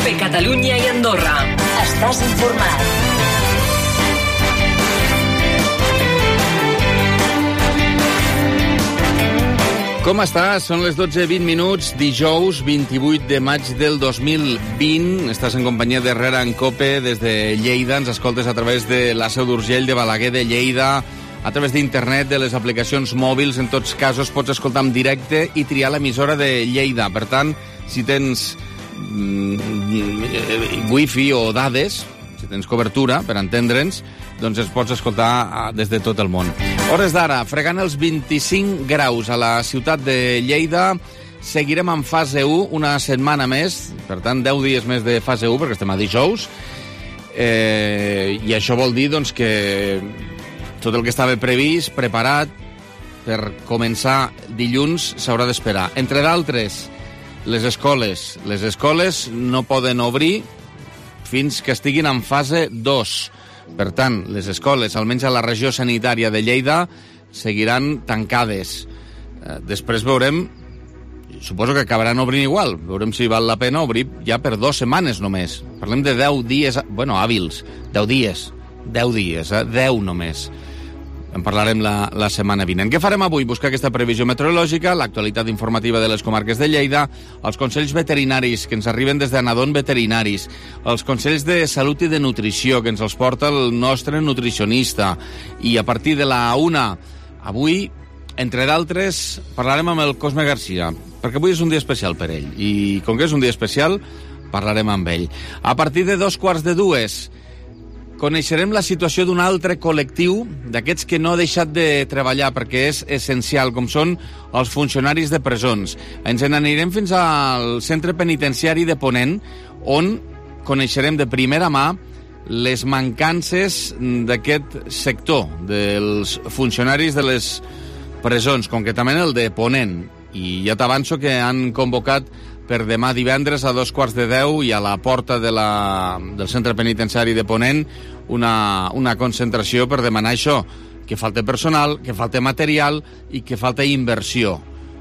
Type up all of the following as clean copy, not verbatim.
COPE Catalunya i Andorra. Estàs informat. Com estàs? Són les 12:20, dijous 28 de maig del 2020. Estàs en companyia de Herrera en COPE des de Lleida. Ens escoltes a través de la Seu d'Urgell, de Balaguer, de Lleida, a través d'internet, de les aplicacions mòbils. En tots casos pots escoltar en directe i triar l'emissora de Lleida. Per tant, si tens wifi o dades, si tens cobertura, per entendre'ns, doncs es pots escoltar des de tot el món. Hores d'ara, fregant els 25 graus a la ciutat de Lleida. Seguirem en fase 1 una setmana més, per tant 10 dies més de fase 1, perquè estem a dijous. I això vol dir doncs, que tot el que estava previst, preparat per començar dilluns, s'haurà d'esperar. Entre d'altres, les escoles. Les escoles no poden obrir fins que estiguin en fase 2. Per tant, les escoles, almenys a la regió sanitària de Lleida, seguiran tancades. Després veurem, suposo que acabaran obrint igual, veurem si val la pena obrir ja per 2 setmanes només. Parlem de 10 dies, hàbils, 10 dies, 10 només. En parlarem la setmana vinent. Què farem avui? Buscar aquesta previsió meteorològica, l'actualitat informativa de les comarques de Lleida, els consells veterinaris que ens arriben des d'Anadon Veterinaris, els consells de salut i de nutrició que ens els porta el nostre nutricionista. I a partir de la 1, avui, entre d'altres, parlarem amb el Cosme Garcia, perquè avui és un dia especial per ell. I com que és un dia especial, parlarem amb ell. A partir de 2:45, coneixerem la situació d'un altre col·lectiu, d'aquests que no ha deixat de treballar perquè és essencial, com són els funcionaris de presons. Ens n'anirem fins al centre penitenciari de Ponent, on coneixerem de primera mà les mancances d'aquest sector, dels funcionaris de les presons, concretament el de Ponent. I ja t'avanço que han convocat per demà divendres a 2:15 i a la porta del centre penitenciari de Ponent una concentració per demanar això, que falta personal, que falta material i que falta inversió.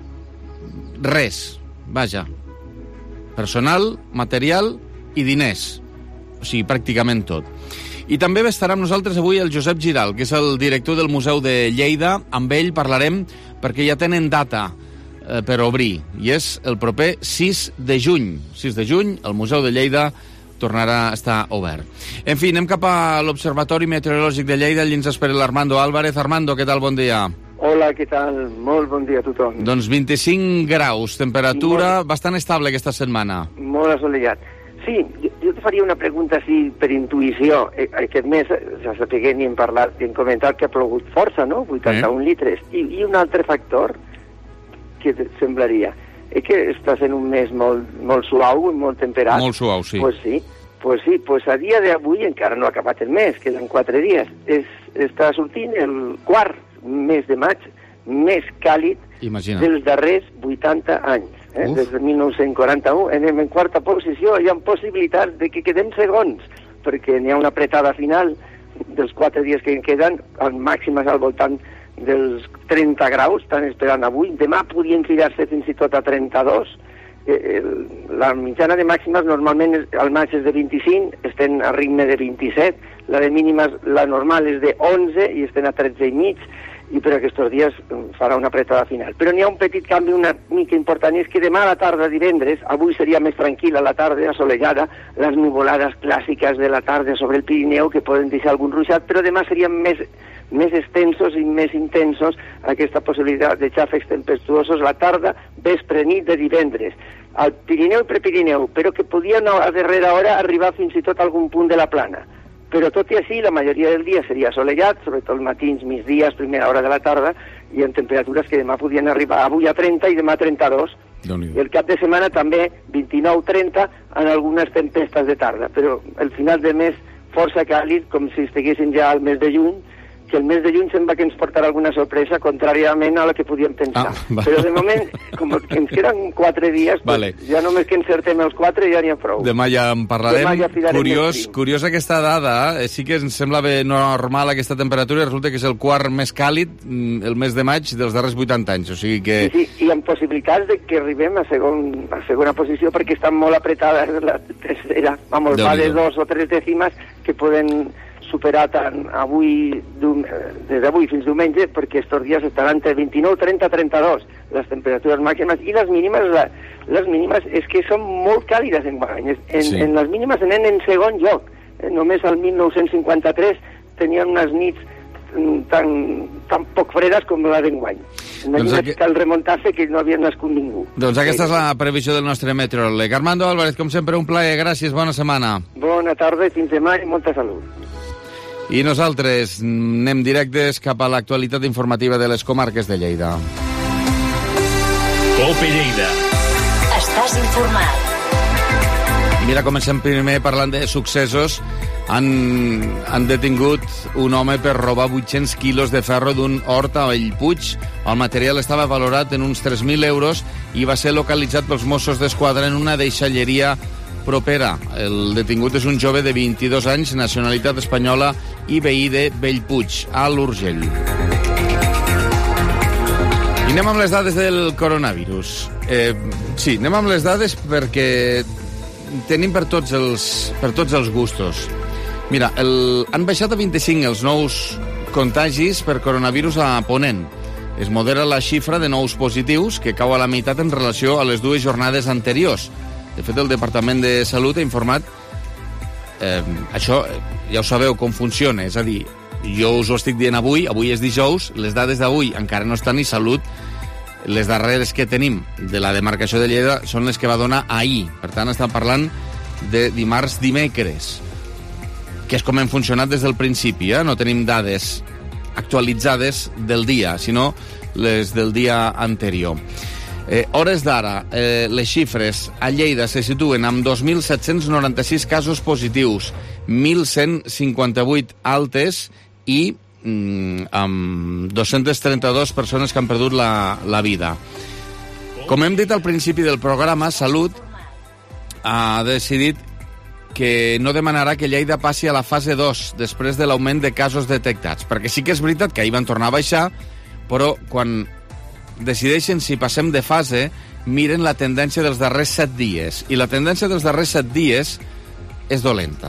Res, vaja. Personal, material i diners. O sigui, pràcticament tot. I també estarà amb nosaltres avui el Josep Giral, que és el director del Museu de Lleida. Amb ell parlarem perquè ja tenen data per obrir, i és el proper 6 de juny. 6 de juny, el Museu de Lleida tornarà a estar obert. En fi, anem cap a l'Observatori Meteorològic de Lleida. Allí ens espera l'Armando Álvarez. Armando, què tal? Bon dia. Hola, què tal? Molt bon dia a tothom. Doncs 25 graus, temperatura bastant estable aquesta setmana. Molt assolellat. Sí, jo te faria una pregunta així per intuïció. Aquest mes, ja sapiguem i hem parlat i hem comentat que ha plogut força, no? 81 litres. I un altre factor que et semblaria que està sent un mes molt suau i molt temperat. Molt suau, sí. Pues sí, a dia d'avui encara no ha acabat el mes, queden 4 dies. Està sortint el quart mes de maig més càlid dels darrers 80 anys. Des de 1941 anem en quarta posició. Hi ha possibilitats de que quedem segons, perquè n'hi ha una apretada final dels 4 dies que en queden, al màxim és al voltant dels 30 graus, estan esperant avui. Demà podien tirar-se fins i tot a 32. La mitjana de màximes normalment al maig és de 25, estem a ritme de 27. La de mínimes, la normal és de 11 i estem a 13 i mig. I per aquests dies farà una apretada final. Però n'hi ha un petit canvi una mica important, i és que demà a la tarda, divendres, avui seria més tranquil·la la tarda, assolellada, les nuvolades clàssiques de la tarda sobre el Pirineu, que poden deixar algun ruixat, però demà serien més extensos i més intensos aquesta possibilitat de xàfecs tempestuosos la tarda, vespre, nit de divendres. Al Pirineu i Prepirineu, però que podien a darrera hora arribar fins i tot a algun punt de la plana. Però tot i així, la majoria del dia seria assolellat, sobretot matins, migdies, primera hora de la tarda, i amb temperatures que demà podien arribar avui a 30 i demà a 32. I el cap de setmana també 29-30 en algunes tempestes de tarda. Però el final de mes força càlid, com si estiguessin ja al mes de juny, que el mes de juny sembla que ens portarà alguna sorpresa, contràriament a la que podíem pensar. Però de moment, com que ens queden 4 dies, pues, ja només que encertem els 4 ja n'hi ha prou. Demà ja en parlarem. Curiós aquesta dada, sí que ens sembla bé normal aquesta temperatura, i resulta que és el quart més càlid el mes de maig dels darrers 80 anys, o sigui que... Sí, i amb possibilitats de que arribem a segona posició, perquè estan molt apretades la tercera. Vamos, va de 2 o 3 dècimes que poden superar tant des d'avui fins diumenge, perquè estos dies estaran entre 29, 30, 32 les temperatures màximes, i les mínimes és que són molt càlides enguany. En les mínimes anem en segon lloc. Només al 1953 tenien unes nits tan poc fredes com la d'enguany. Imagina't que al remuntar-se que no havia nascut ningú. Doncs aquesta és la previsió del nostre meteoròleg. Armando Álvarez, com sempre, un plaer. Gràcies, bona setmana. Bona tarda, fins demà i molta salut. I nosaltres anem directes cap a l'actualitat informativa de les comarques de Lleida. Cope Lleida. Estàs informat. Mira, comencem primer parlant de successos. Han detingut un home per robar 800 quilos de ferro d'un hort a Bellpuig. El material estava valorat en uns 3.000 euros i va ser localitzat pels Mossos d'Esquadra en una deixalleria propera. El detingut és un jove de 22 anys, nacionalitat espanyola i veí de Bellpuig, a l'Urgell. I anem amb les dades del coronavirus. Sí, anem amb les dades perquè tenim per tots els gustos. Mira, han baixat a 25 els nous contagis per coronavirus a Ponent. Es modera la xifra de nous positius, que cau a la meitat en relació a les 2 jornades anteriors. De fet, el Departament de Salut ha informat... això ja ho sabeu com funciona, és a dir, jo us ho estic dient avui és dijous, les dades d'avui encara no estan, i Salut, les darreres que tenim de la demarcació de Lleida són les que va donar ahir. Per tant, estem parlant de dimecres, que és com hem funcionat des del principi, no tenim dades actualitzades del dia, sinó les del dia anterior. Hores d'ara, les xifres a Lleida se situen amb 2.796 casos positius, 1.158 altes i amb 232 persones que han perdut la vida. Com hem dit al principi del programa, Salut ha decidit que no demanarà que Lleida passi a la fase 2 després de l'augment de casos detectats, perquè sí que és veritat que ahir van tornar a baixar, però quan decideixen si passem de fase, miren la tendència dels darrers 7 dies. I la tendència dels darrers 7 dies és dolenta.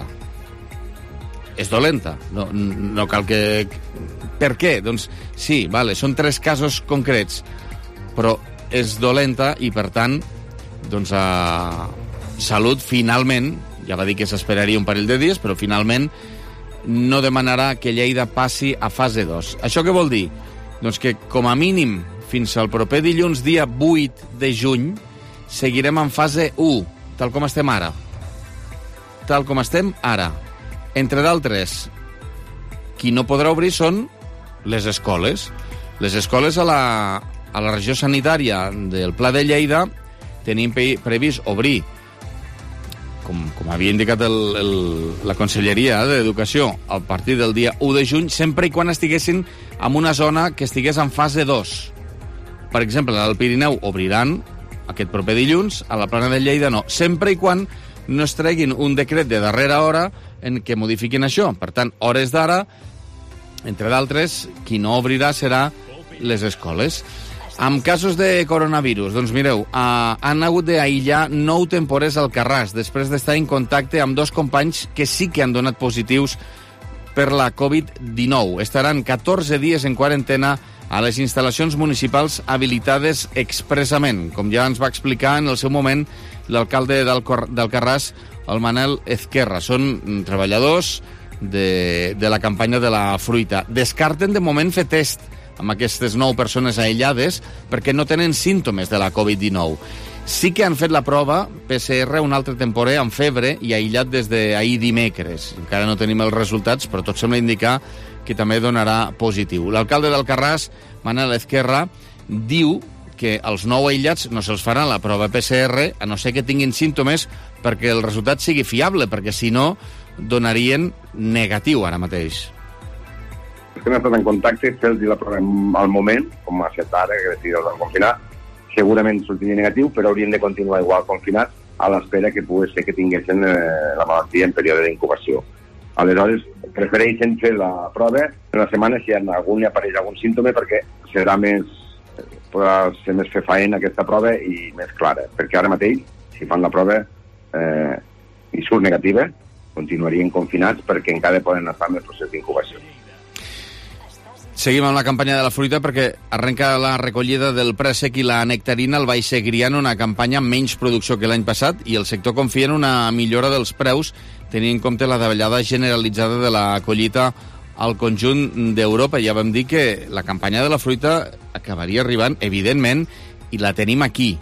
És dolenta. No cal que... Per què? Doncs sí, vale, són 3 casos concrets, però és dolenta i, per tant, doncs Salut finalment, ja va dir que s'esperaria un parell de dies, però finalment no demanarà que Lleida passi a fase 2. Això què vol dir? Doncs que, com a mínim, fins al proper dilluns, dia 8 de juny, seguirem en fase 1, tal com estem ara. Tal com estem ara. Entre d'altres, qui no podrà obrir són les escoles. Les escoles a la regió sanitària del Pla de Lleida tenim previst obrir, com havia indicat la Conselleria d'Educació, a partir del dia 1 de juny, sempre i quan estiguessin en una zona que estigués en fase 2. Per exemple, al Pirineu obriran aquest proper dilluns, a la Plana de Lleida no, sempre i quan no es treguin un decret de darrera hora en què modifiquin això. Per tant, hores d'ara, entre d'altres, qui no obrirà serà les escoles. Amb casos de coronavirus, doncs mireu, han hagut d'aïllar 9 temporers al Carràs després d'estar en contacte amb 2 companys que sí que han donat positius per la Covid-19. Estaran 14 dies en quarantena a les instal·lacions municipals habilitades expressament, com ja ens va explicar en el seu moment l'alcalde d'Alcarràs, el Manel Ezquerra. Són treballadors de la campanya de la fruita. Descarten de moment fer test amb aquestes 9 persones aïllades perquè no tenen símptomes de la Covid-19. Sí que han fet la prova PCR un altre temporer amb febre i aïllat des d'ahir dimecres. Encara no tenim els resultats, però tot sembla indicar que també donarà positiu. L'alcalde d'Alcarràs, Manel Ezquerra, diu que els 9 aïllats no se'ls farà la prova PCR, a no ser que tinguin símptomes, perquè el resultat sigui fiable, perquè si no donarien negatiu ara mateix. que hem estat en contacte, fer-los la prova al moment, com ha estat ara, que decideix confinar, segurament sortiria negatiu, però haurien de continuar igual confinats a l'espera que pogués ser que tinguessin la malaltia en període d'incubació. Aleshores, prefereixen fer la prova en la setmana si en algun li apareix algun símptoma, perquè podrà ser més fer faena aquesta prova i més clara, perquè ara mateix, si fan la prova i surt negativa, continuarien confinats perquè encara poden estar en el procés d'incubació. Seguim amb la campanya de la fruita perquè arrenca la recollida del préssec i la nectarina al Baix Segrià, una campanya amb menys producció que l'any passat, i el sector confia en una millora dels preus, tenint en compte la davallada generalitzada de la collita al conjunt d'Europa. Ja vam dir que la campanya de la fruita acabaria arribant, evidentment, i la tenim aquí.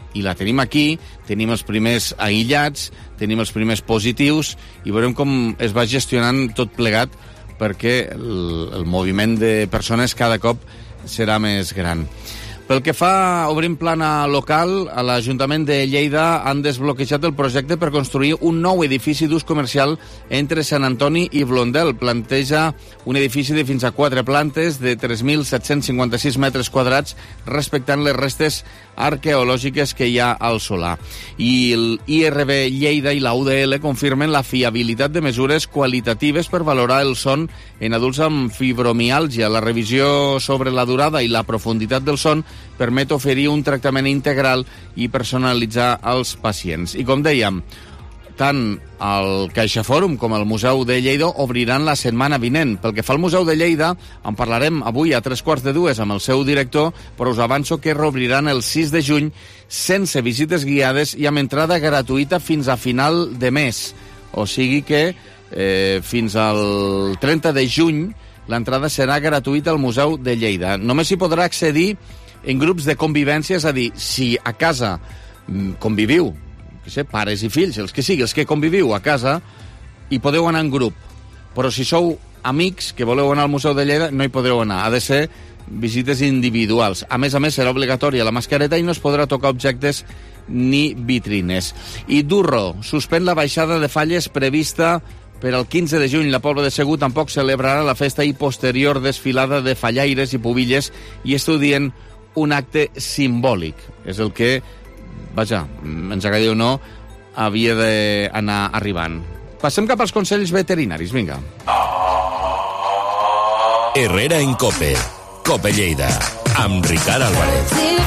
Tenim els primers aïllats, tenim els primers positius, i veurem com es va gestionant tot plegat, perquè el moviment de persones cada cop serà més gran. Pel que fa a obrir plana local, a l'Ajuntament de Lleida han desbloquejat el projecte per construir un nou edifici d'ús comercial entre Sant Antoni i Blondel. Planteja un edifici de fins a 4 plantes de 3.756 metres quadrats, respectant les restes arqueològiques que hi ha al Solà. I el IRB Lleida i la UDL confirmen la fiabilitat de mesures qualitatives per valorar el son en adults amb fibromiàlgia. La revisió sobre la durada i la profunditat del son permet oferir un tractament integral i personalitzar als pacients. I com dèiem, tant el CaixaFòrum com el Museu de Lleida obriran la setmana vinent. Pel que fa al Museu de Lleida, en parlarem avui a 3:45 amb el seu director, però us avanço que reobriran el 6 de juny sense visites guiades i amb entrada gratuïta fins a final de mes. O sigui que fins al 30 de juny l'entrada serà gratuïta al Museu de Lleida. Només s'hi podrà accedir en grups de convivència, és a dir, si a casa conviviu, pares i fills, els que sigui, els que conviviu a casa, hi podeu anar en grup. Però si sou amics que voleu anar al Museu de Lleida, no hi podreu anar. Ha de ser visites individuals. A més, serà obligatòria la mascareta i no es podrà tocar objectes ni vitrines. I Durro suspèn la baixada de falles prevista per al 15 de juny. La Pobla de Segur tampoc celebrarà la festa i posterior desfilada de fallaires i pubilles i estudien un acte simbòlic. És el que, vaja, ens agradi o no, havia d'anar arribant. Passem cap als consells veterinaris, vinga. Herrera en Cope. Cope Lleida. Amb Ricard Álvarez.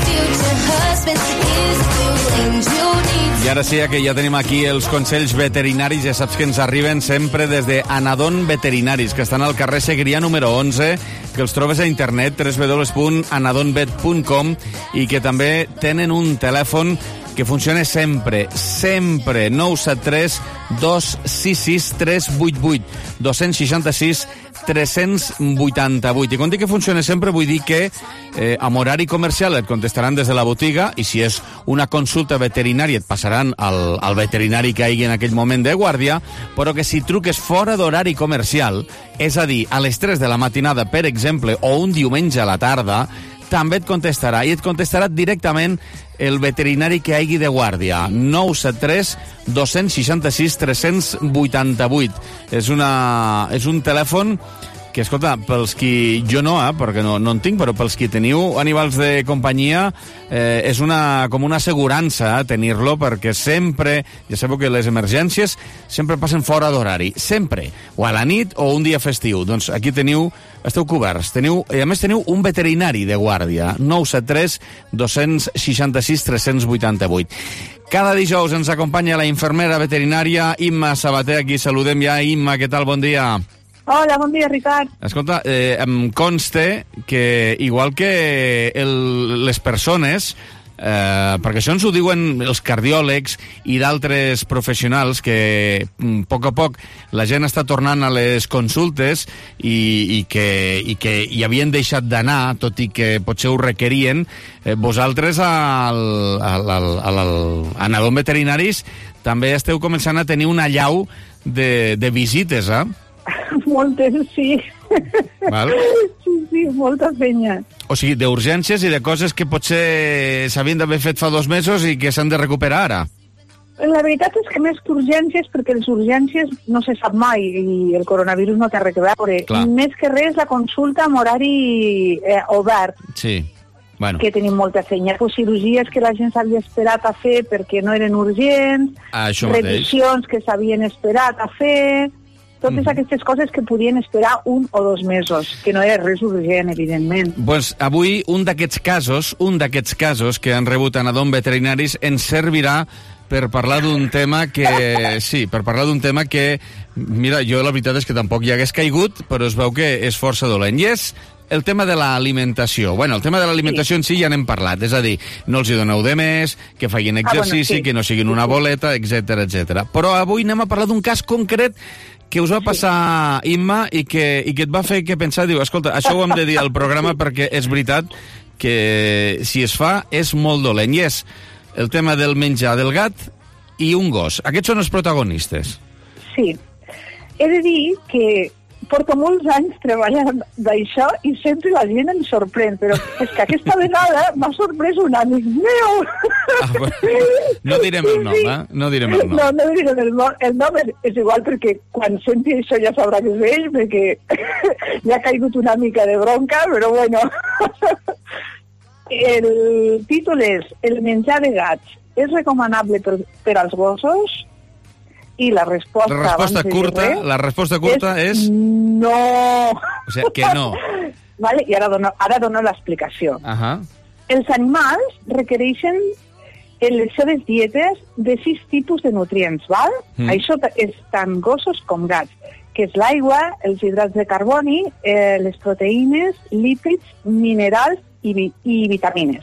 I ara sí que ja tenim aquí els consells veterinaris, ja saps que ens arriben sempre des de Anadon Veterinaris, que estan al carrer Segrià número 11, que els trobes a internet, www.anadonvet.com, i que també tenen un telèfon que funciona sempre, 973 266 388, 266 388. I quan dic que funciona sempre, vull dir que amb horari comercial et contestaran des de la botiga, i si és una consulta veterinària et passaran al veterinari que hi hagi en aquell moment de guàrdia, però que si truques fora d'horari comercial, és a dir, a les 3 de la matinada, per exemple, o un diumenge a la tarda, també et contestarà, i et contestarà directament el veterinari que hagi de guàrdia. 973 266 388. És un telèfon que, escolta, pels qui... Jo no, perquè no en tinc, però pels qui teniu animals de companyia, és com una assegurança tenir-lo, perquè sempre, ja sabeu que les emergències sempre passen fora d'horari, sempre, o a la nit o un dia festiu. Doncs aquí esteu coberts, i a més teniu un veterinari de guàrdia. 973 266 388. Cada dijous ens acompanya la infermera veterinària Imma Sabater, aquí saludem ja. Imma, què tal? Bon dia. Hola, bon dia, Ricard. Escolta, em conste que, igual que les persones, perquè això ens ho diuen els cardiòlegs i d'altres professionals, que a poc la gent està tornant a les consultes i que hi havien deixat d'anar, tot i que potser ho requerien, vosaltres a Anadon Veterinaris també esteu començant a tenir una allau de visites, Moltes, sí. Val? Sí, molta penya. O sigui, d'urgències i de coses que potser s'havien d'haver fet fa 2 mesos i que s'han de recuperar ara. La veritat és que més que urgències, perquè les urgències no se sap mai i el coronavirus no té res a veure. Més que res, la consulta amb horari obert. Sí. Bueno. Que tenim molta feina. Pues cirurgies que la gent s'havia esperat a fer perquè no eren urgents, revisions que s'havien esperat a fer, totes aquestes coses que podien esperar 1 o 2 mesos, que no era res urgent, evidentment. Pues avui un d'aquests casos que han rebut anadom veterinaris ens servirà per parlar d'un tema que... Sí, per parlar d'un tema que... Mira, jo la veritat és que tampoc hi hagués caigut, però es veu que és força dolent. I és el tema de l'alimentació. Bueno, el tema de l'alimentació en si ja n'hem parlat, és a dir, no els hi doneu de més, que facin exercici, que no siguin una boleta, etc etc. Però avui anem a parlar d'un cas concret que us va passar, Imma, i que et va fer que pensar, diu, escolta, això ho hem de dir al programa perquè és veritat que si es fa és molt dolent. I és el tema del menjar del gat i un gos. Aquests són els protagonistes. Sí. He de dir que porto molts anys treballant d'això i sempre la gent em sorprèn, però és que aquesta vegada m'ha sorprès un amic meu. No direm el nom, eh? No direm el nom. No direm el nom. El nom és igual perquè quan senti això ja sabrà que és ell, perquè ja ha caigut una mica de bronca, però bueno. El títol és El menjar de gats és recomanable per als gossos? I la resposta curta és... No! O sigui, que no. Vale? I ara dono l'explicació. Els animals requereixen en les seves dietes de 6 tipus de nutrients, val? Això és tant gossos com gats, que és l'aigua, els hidrats de carboni, les proteïnes, lípids, minerals i vitamines.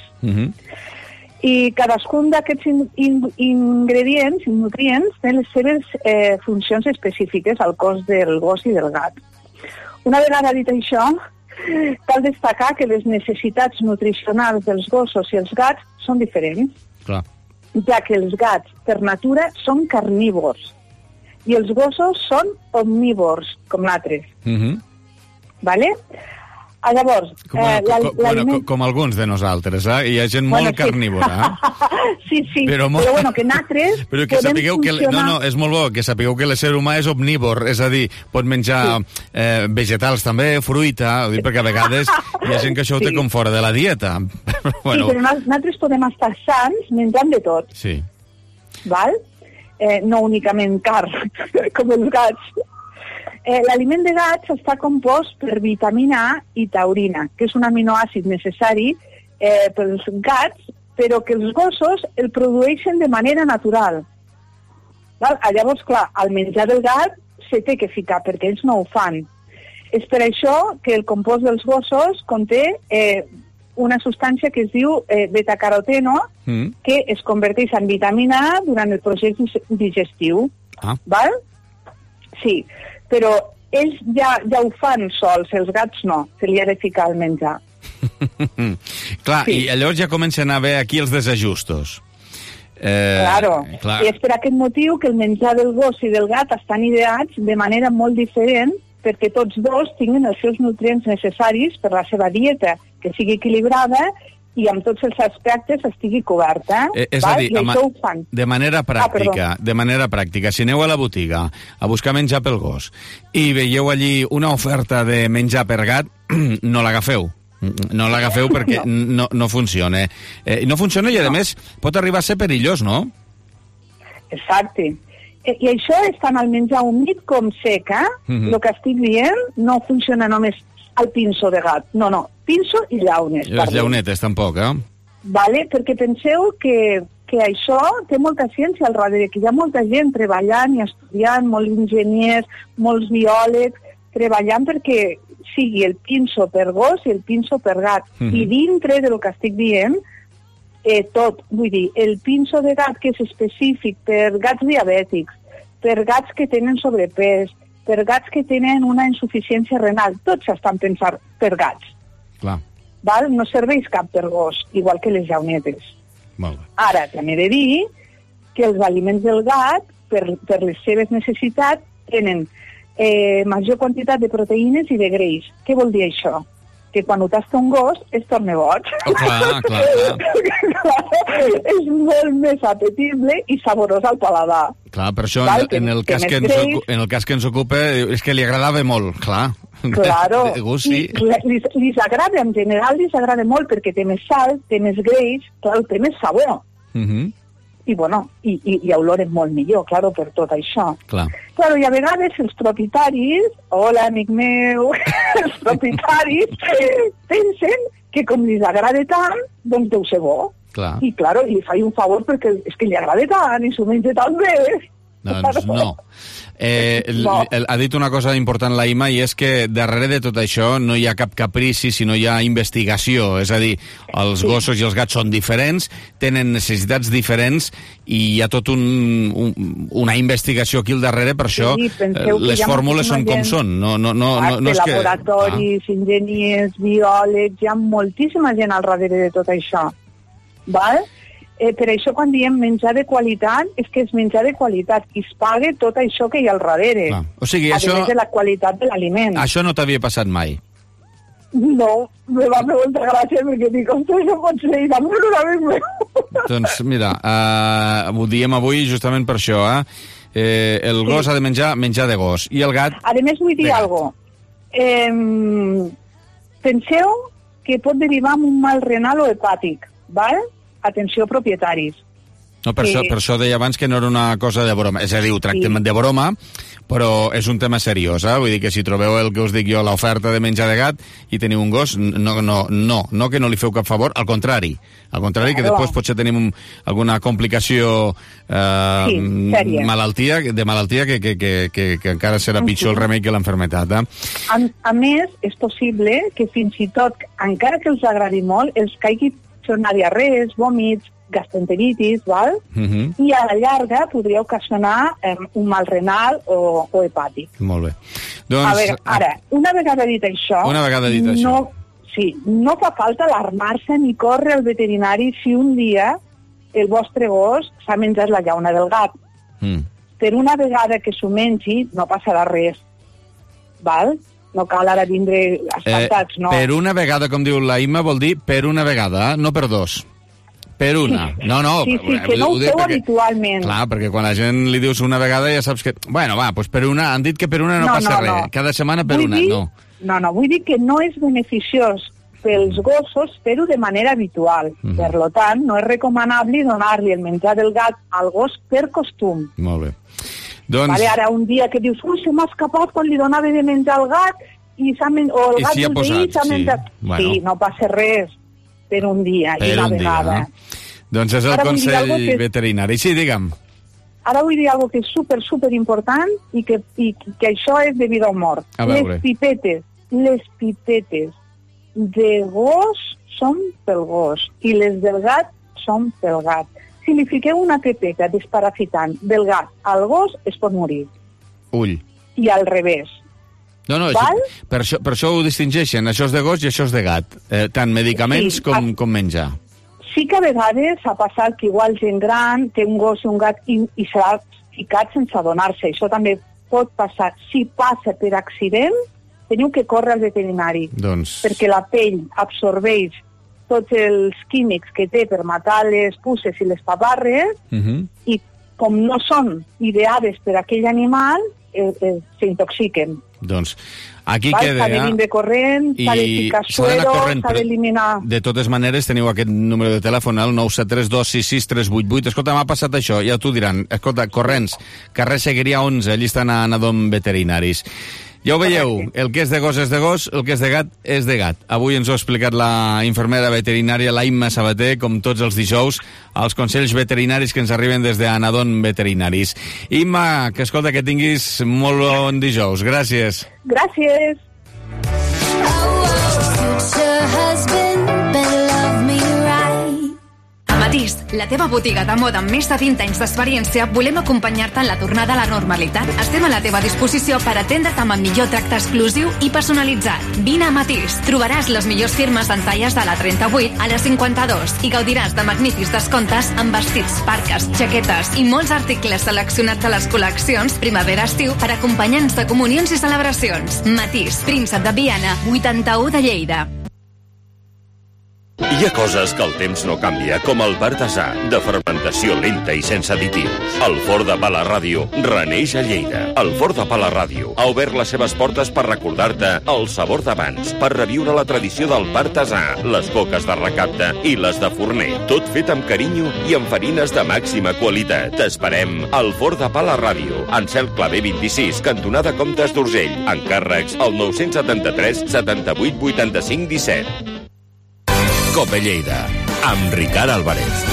I cadascun d'aquests ingredients, nutrients, té les seves funcions específiques al cos del gos i del gat. Una vegada dit això, cal destacar que les necessitats nutricionals dels gossos i els gats són diferents, ja que els gats, per natura, són carnívors i els gossos són omnívors, com l'altre. Vale? Llavors, com alguns de nosaltres, hi ha gent molt carnívora. Sí, però bueno, que nosaltres però que sapigueu funcionar... No, és molt bo, que sapigueu que l'ésser humà és omnívor, és a dir, pot menjar vegetals també, fruita, perquè a vegades hi ha gent que això ho té com fora de la dieta. Sí, però nosaltres podem estar sants menjant de tot. Sí. Val? No únicament carn, com els gats. L'aliment de gats està compost per vitamina A i taurina, que és un aminoàcid necessari pels gats, però que els gossos el produeixen de manera natural. Llavors, clar, al menjar del gat se té que ficar, perquè ells no ho fan. És per això que el compost dels gossos conté una substància que es diu betacaroteno, que es converteix en vitamina A durant el procés digestiu. Val? Sí. Però ells ja ho fan sols, els gats no, se li ha de ficar al menjar. Clar, sí. I llavors ja comencen a haver aquí els desajustos. Clar. I és per aquest motiu que el menjar del gos i del gat estan ideats de manera molt diferent perquè tots dos tinguin els seus nutrients necessaris per la seva dieta, que sigui equilibrada i amb tots els aspectes estigui coberta. És a dir, de manera pràctica, si aneu a la botiga a buscar menjar pel gos i veieu allí una oferta de menjar per gat, no l'agafeu. No l'agafeu perquè no funciona. No funciona i, a més, pot arribar a ser perillós, no? Exacte. I això és tant el menjar humit com sec, El que estic dient no funciona només al pinso de gat. No, pinso i llaunes. I les llaunetes tampoc, Vale, perquè penseu que això té molta ciència al darrere, que hi ha molta gent treballant i estudiant, molts enginyers, molts biòlegs, treballant perquè sigui el pinso per gos i el pinso per gat. I dintre de lo que estic dient, tot, vull dir, el pinso de gat que és específic per gats diabètics, per gats que tenen sobrepès, per gats que tenen una insuficiència renal, tots estan pensant per gats. Clar. Val? No serveix cap per gos, igual que les llaunetes. Molt bé. Ara, també he de dir que els aliments del gat, per les seves necessitats, tenen major quantitat de proteïnes i de greix. Què vol dir això? que quan ho tasta un gos es torna boig. Clar. És molt més apetible i saborós al paladar. Clar, per això en el cas que ens ocupa és que li agradava molt, clar. Claro, gust, sí. Lis agrada, en general lis agrada molt perquè té més sal, té més greix, clar, té més sabor. I bueno, i oloren molt millor, claro, per tot això. Claro, i a vegades els propietaris, hola, amic meu, els propietaris pensen que com li agrada tant, doncs deu ser bo. Clar. I, claro, li faig un favor perquè és que li agrada tant i s'ho menja tan bé. Doncs no. Ha dit una cosa important la Imma, i és que darrere de tot això no hi ha cap caprici, sinó hi ha investigació. És a dir, els gossos i els gats són diferents, tenen necessitats diferents i hi ha tot una investigació aquí al darrere, per això les fórmules són com són. No és que... Laboratoris, enginyers, biòlegs, hi ha moltíssima gent al darrere de tot això. Val? Per això quan diem menjar de qualitat, és que és menjar de qualitat i es paga tot això que hi ha al darrere. O sigui, a més de la qualitat de l'aliment. Això no t'havia passat mai? No, me va fer molta gràcia perquè dic, ostres, no pot ser, i damunt un amic meu. Doncs mira, ho diem avui justament per això, el gos ha de menjar de gos, i el gat... A més, vull dir alguna cosa. Penseu que pot derivar en un mal renal o hepàtic, val? Atenció, propietaris. No, per això deia abans que no era una cosa de broma. És a dir, ho tractem de broma, però és un tema seriós, Vull dir que si trobeu el que us dic jo, l'oferta de menjar de gat, i teniu un gos, no que no li feu cap favor, al contrari, que després potser tenim alguna complicació malaltia que encara serà pitjor el remei que l'enfermetat. A més, és possible que fins i tot, encara que els agradi molt, els caigui són diarrees, vòmits, gastroenteritis, val? I a la llarga podria ocasionar un mal renal o hepàtic. Molt bé. Doncs, a veure, ara, una vegada dit això, no fa falta alarmar-se ni córrer al veterinari si un dia el vostre gos s'ha menjat la llauna del gat. Per una vegada que s'ho mengi no passarà res, val? No cal ara vindre espantats, no. Per una vegada, com diu la Imma, vol dir per una vegada, no per dos. Per una. Sí. No. Sí, que no ho feu habitualment. Clar, perquè quan la gent li dius una vegada ja saps que... Bueno, va, doncs per una... Han dit que per una no passa res. Cada setmana per una, no. No, vull dir que no és beneficiós pels gossos fer-ho de manera habitual. Per tant, no és recomanable donar-li el menjar del gat al gos per costum. Molt bé. Doncs... Ara, un dia que dius, se m'ha escapat quan li donava de menjar al gat o el gat del veí s'ha menjat... Sí, no passa res per un dia i una vegada. Doncs és el Consell Veterinari. Sí, digue'm. Ara vull dir alguna cosa que és super important i que això és de vida o mort. Les pipetes de gos són pel gos i les del gat són pel gat. Si li fiqueu una pipeta desparasitant del gat al gos, es pot morir. Ull. I al revés. No, per això ho distingeixen, això és de gos i això és de gat. Tant medicaments com menjar. Sí que a vegades ha passat que igual gent gran té un gos i un gat i s'ha ficat sense adonar-se. Això també pot passar. Si passa per accident, teniu que córrer al veterinari. Perquè la pell absorbeix tots els químics que té per matar les puces i les paparres i com no són ideades per a aquell animal, s'intoxiquen. Doncs aquí queda... S'ha de vindre corrent, s'ha de ficar suero, s'ha d'eliminar... De totes maneres, teniu aquest número de telèfon, el 973266388. Escolta, m'ha passat això, ja t'ho diran. Escolta, corrents, carrer Seguiria 11, allí estan a Nadom Veterinaris. Ja ho veieu, el que és de gos és de gos, el que és de gat és de gat. Avui ens ho ha explicat la infermera veterinària, la Imma Sabater, com tots els dijous, als consells veterinaris que ens arriben des d'Anadon Veterinaris. Imma, que escolta, que tinguis molt bon dijous. Gràcies. Gràcies. Matís, la teva botiga de moda amb més de 20 anys d'experiència, volem acompanyar-te en la tornada a la normalitat. Estem a la teva disposició per atendre't amb el millor tracte exclusiu i personalitzat. Vine a Matís. Trobaràs les millors firmes en talles de la 38 a la 52 i gaudiràs de magnífics descomptes amb vestits, parques, jaquetes i molts articles seleccionats a les col·leccions primavera-estiu per acompanyants de comunions i celebracions. Matís, Príncep de Viana, 81 de Lleida. Hi ha coses que el temps no canvia, com el Partasà, de fermentació lenta i sense additius. El Forn de Pa la Ràdio reneix a Lleida. El Forn de Pa la Ràdio ha obert les seves portes per recordar-te el sabor d'abans, per reviure la tradició del Partasà, les coques de recapte i les de forner. Tot fet amb carinyo i amb farines de màxima qualitat. T'esperem al Forn de Pa la Ràdio, en Cel Clavé 26, cantonada Comtes d'Urgell. Encàrrecs al 973 78 85 17. Cope Lleida, amb Ricard Álvarez.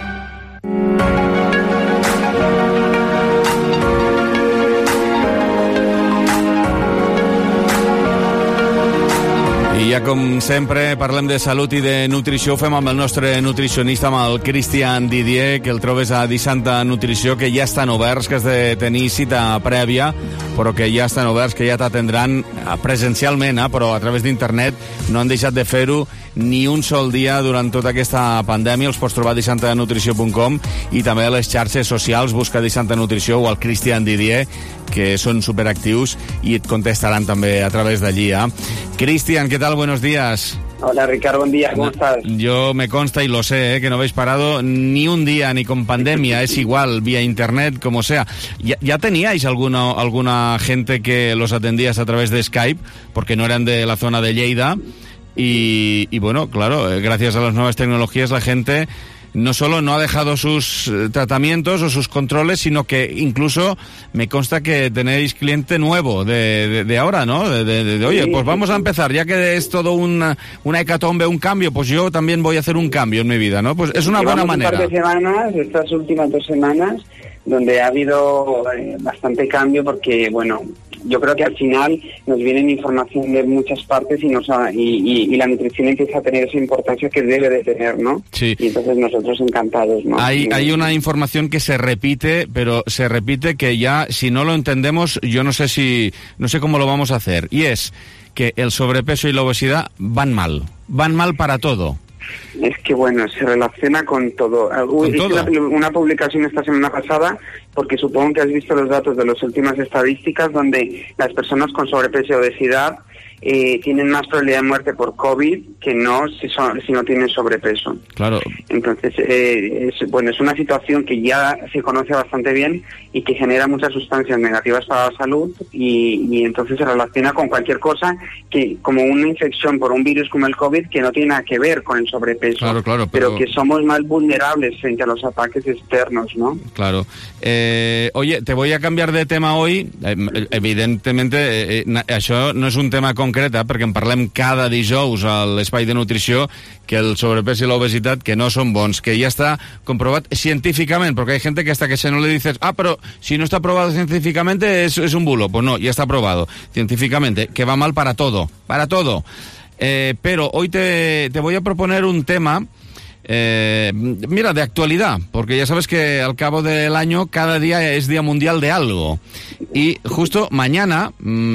I ja com sempre parlem de salut i de nutrició, ho fem amb el nostre nutricionista, amb el Cristian Didier, que el trobes a Disanta Nutrició, que ja estan oberts, que has de tenir cita prèvia, però que ja estan oberts, que ja t'atendran presencialment, però a través d'internet. No han deixat de fer-ho ni un sol dia durant tota aquesta pandèmia. Els pots trobar a disantanutrició.com i també a les xarxes socials. Busca Disanta Nutrició o el Cristian Didier, que són superactius i et contestaran també a través d'allí. Cristian, ¿qué tal? Buenos días. Hola Ricardo, buen día, ¿cómo estás? Yo me consta y lo sé, que no habéis parado ni un día, ni con pandemia, es igual, vía internet, como sea. ¿Ya teníais alguna gente que los atendías a través de Skype, porque no eran de la zona de Lleida? Y bueno, claro, gracias a las nuevas tecnologías la gente no solo no ha dejado sus tratamientos o sus controles, sino que incluso me consta que tenéis cliente nuevo de ahora, ¿no? Oye, pues vamos a empezar, ya que es todo una hecatombe, un cambio, pues yo también voy a hacer un cambio en mi vida, ¿no? Pues es una buena manera. Un par de semanas, estas últimas 2 semanas, donde ha habido bastante cambio, porque, bueno, yo creo que al final nos viene información de muchas partes y la nutrición empieza a tener esa importancia que debe de tener, ¿no? Sí. Y entonces nosotros encantados, ¿no? Hay una información que se repite, pero se repite que ya, si no lo entendemos, yo no sé cómo lo vamos a hacer. Y es que el sobrepeso y la obesidad van mal para todo. Es que, bueno, se relaciona con todo. Hice una publicación esta semana pasada, porque supongo que has visto los datos de las últimas estadísticas, donde las personas con sobrepeso y obesidad tienen más probabilidad de muerte por COVID que no si no tienen sobrepeso. Claro. Entonces, es una situación que ya se conoce bastante bien y que genera muchas sustancias negativas para la salud y entonces se relaciona con cualquier cosa que, como una infección por un virus como el COVID, que no tiene nada que ver con el sobrepeso, claro, pero que somos más vulnerables frente a los ataques externos, ¿no? Claro. Oye, te voy a cambiar de tema hoy. Evidentemente, això no és un tema concret, perquè en parlem cada dijous a l'espai de nutrició, que el sobrepès i l'obesitat que no són bons, que ja està comprovat científicament, porque hay gente que hasta que se no le dices, pero si no está probado científicamente es un bulo. Pues no, ya está probado científicamente, que va mal para todo. Pero hoy te voy a proponer un tema, mira, de actualidad, porque ya sabes que al cabo del año cada día es Día Mundial de algo. Y justo mañana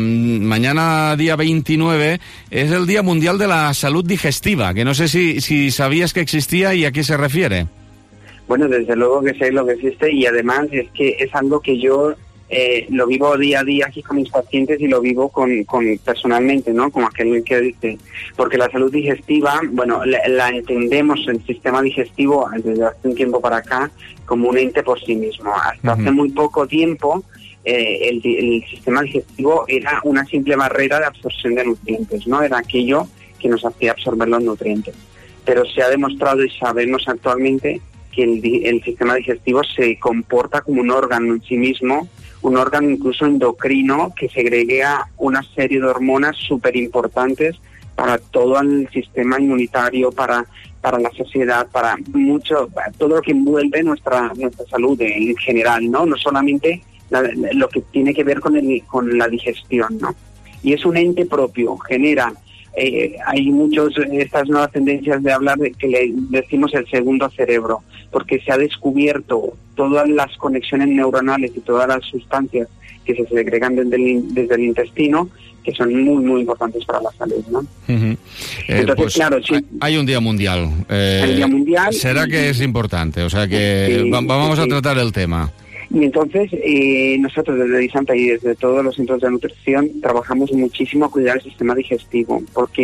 día 29, es el Día Mundial de la Salud Digestiva, que no sé si sabías que existía y a qué se refiere. Bueno, desde luego que sé lo que existe, y además es que es algo que yo lo vivo día a día aquí con mis pacientes y lo vivo con personalmente, ¿no? Como aquel que dice, porque la salud digestiva, bueno, la entendemos, el sistema digestivo, desde hace un tiempo para acá, como un ente por sí mismo. Hasta hace muy poco tiempo, el sistema digestivo era una simple barrera de absorción de nutrientes, ¿no? Era aquello que nos hacía absorber los nutrientes. Pero se ha demostrado y sabemos actualmente que el sistema digestivo se comporta como un órgano en sí mismo, un órgano incluso endocrino que segrega una serie de hormonas súper importantes para todo el sistema inmunitario, para la sociedad, para todo lo que envuelve nuestra salud en general, ¿no? No solamente lo que tiene que ver con la digestión, ¿no? Y es un ente propio, genera... hay estas nuevas tendencias de hablar de que le decimos el segundo cerebro, porque se ha descubierto todas las conexiones neuronales y todas las sustancias que se segregan desde el intestino, que son muy, muy importantes para la salud, ¿no? Entonces, pues, claro, sí, hay un día mundial. El día mundial. Será que es importante, o sea que vamos a tratar el tema. Y entonces nosotros desde Disanta y desde todos los centros de nutrición trabajamos muchísimo a cuidar el sistema digestivo, porque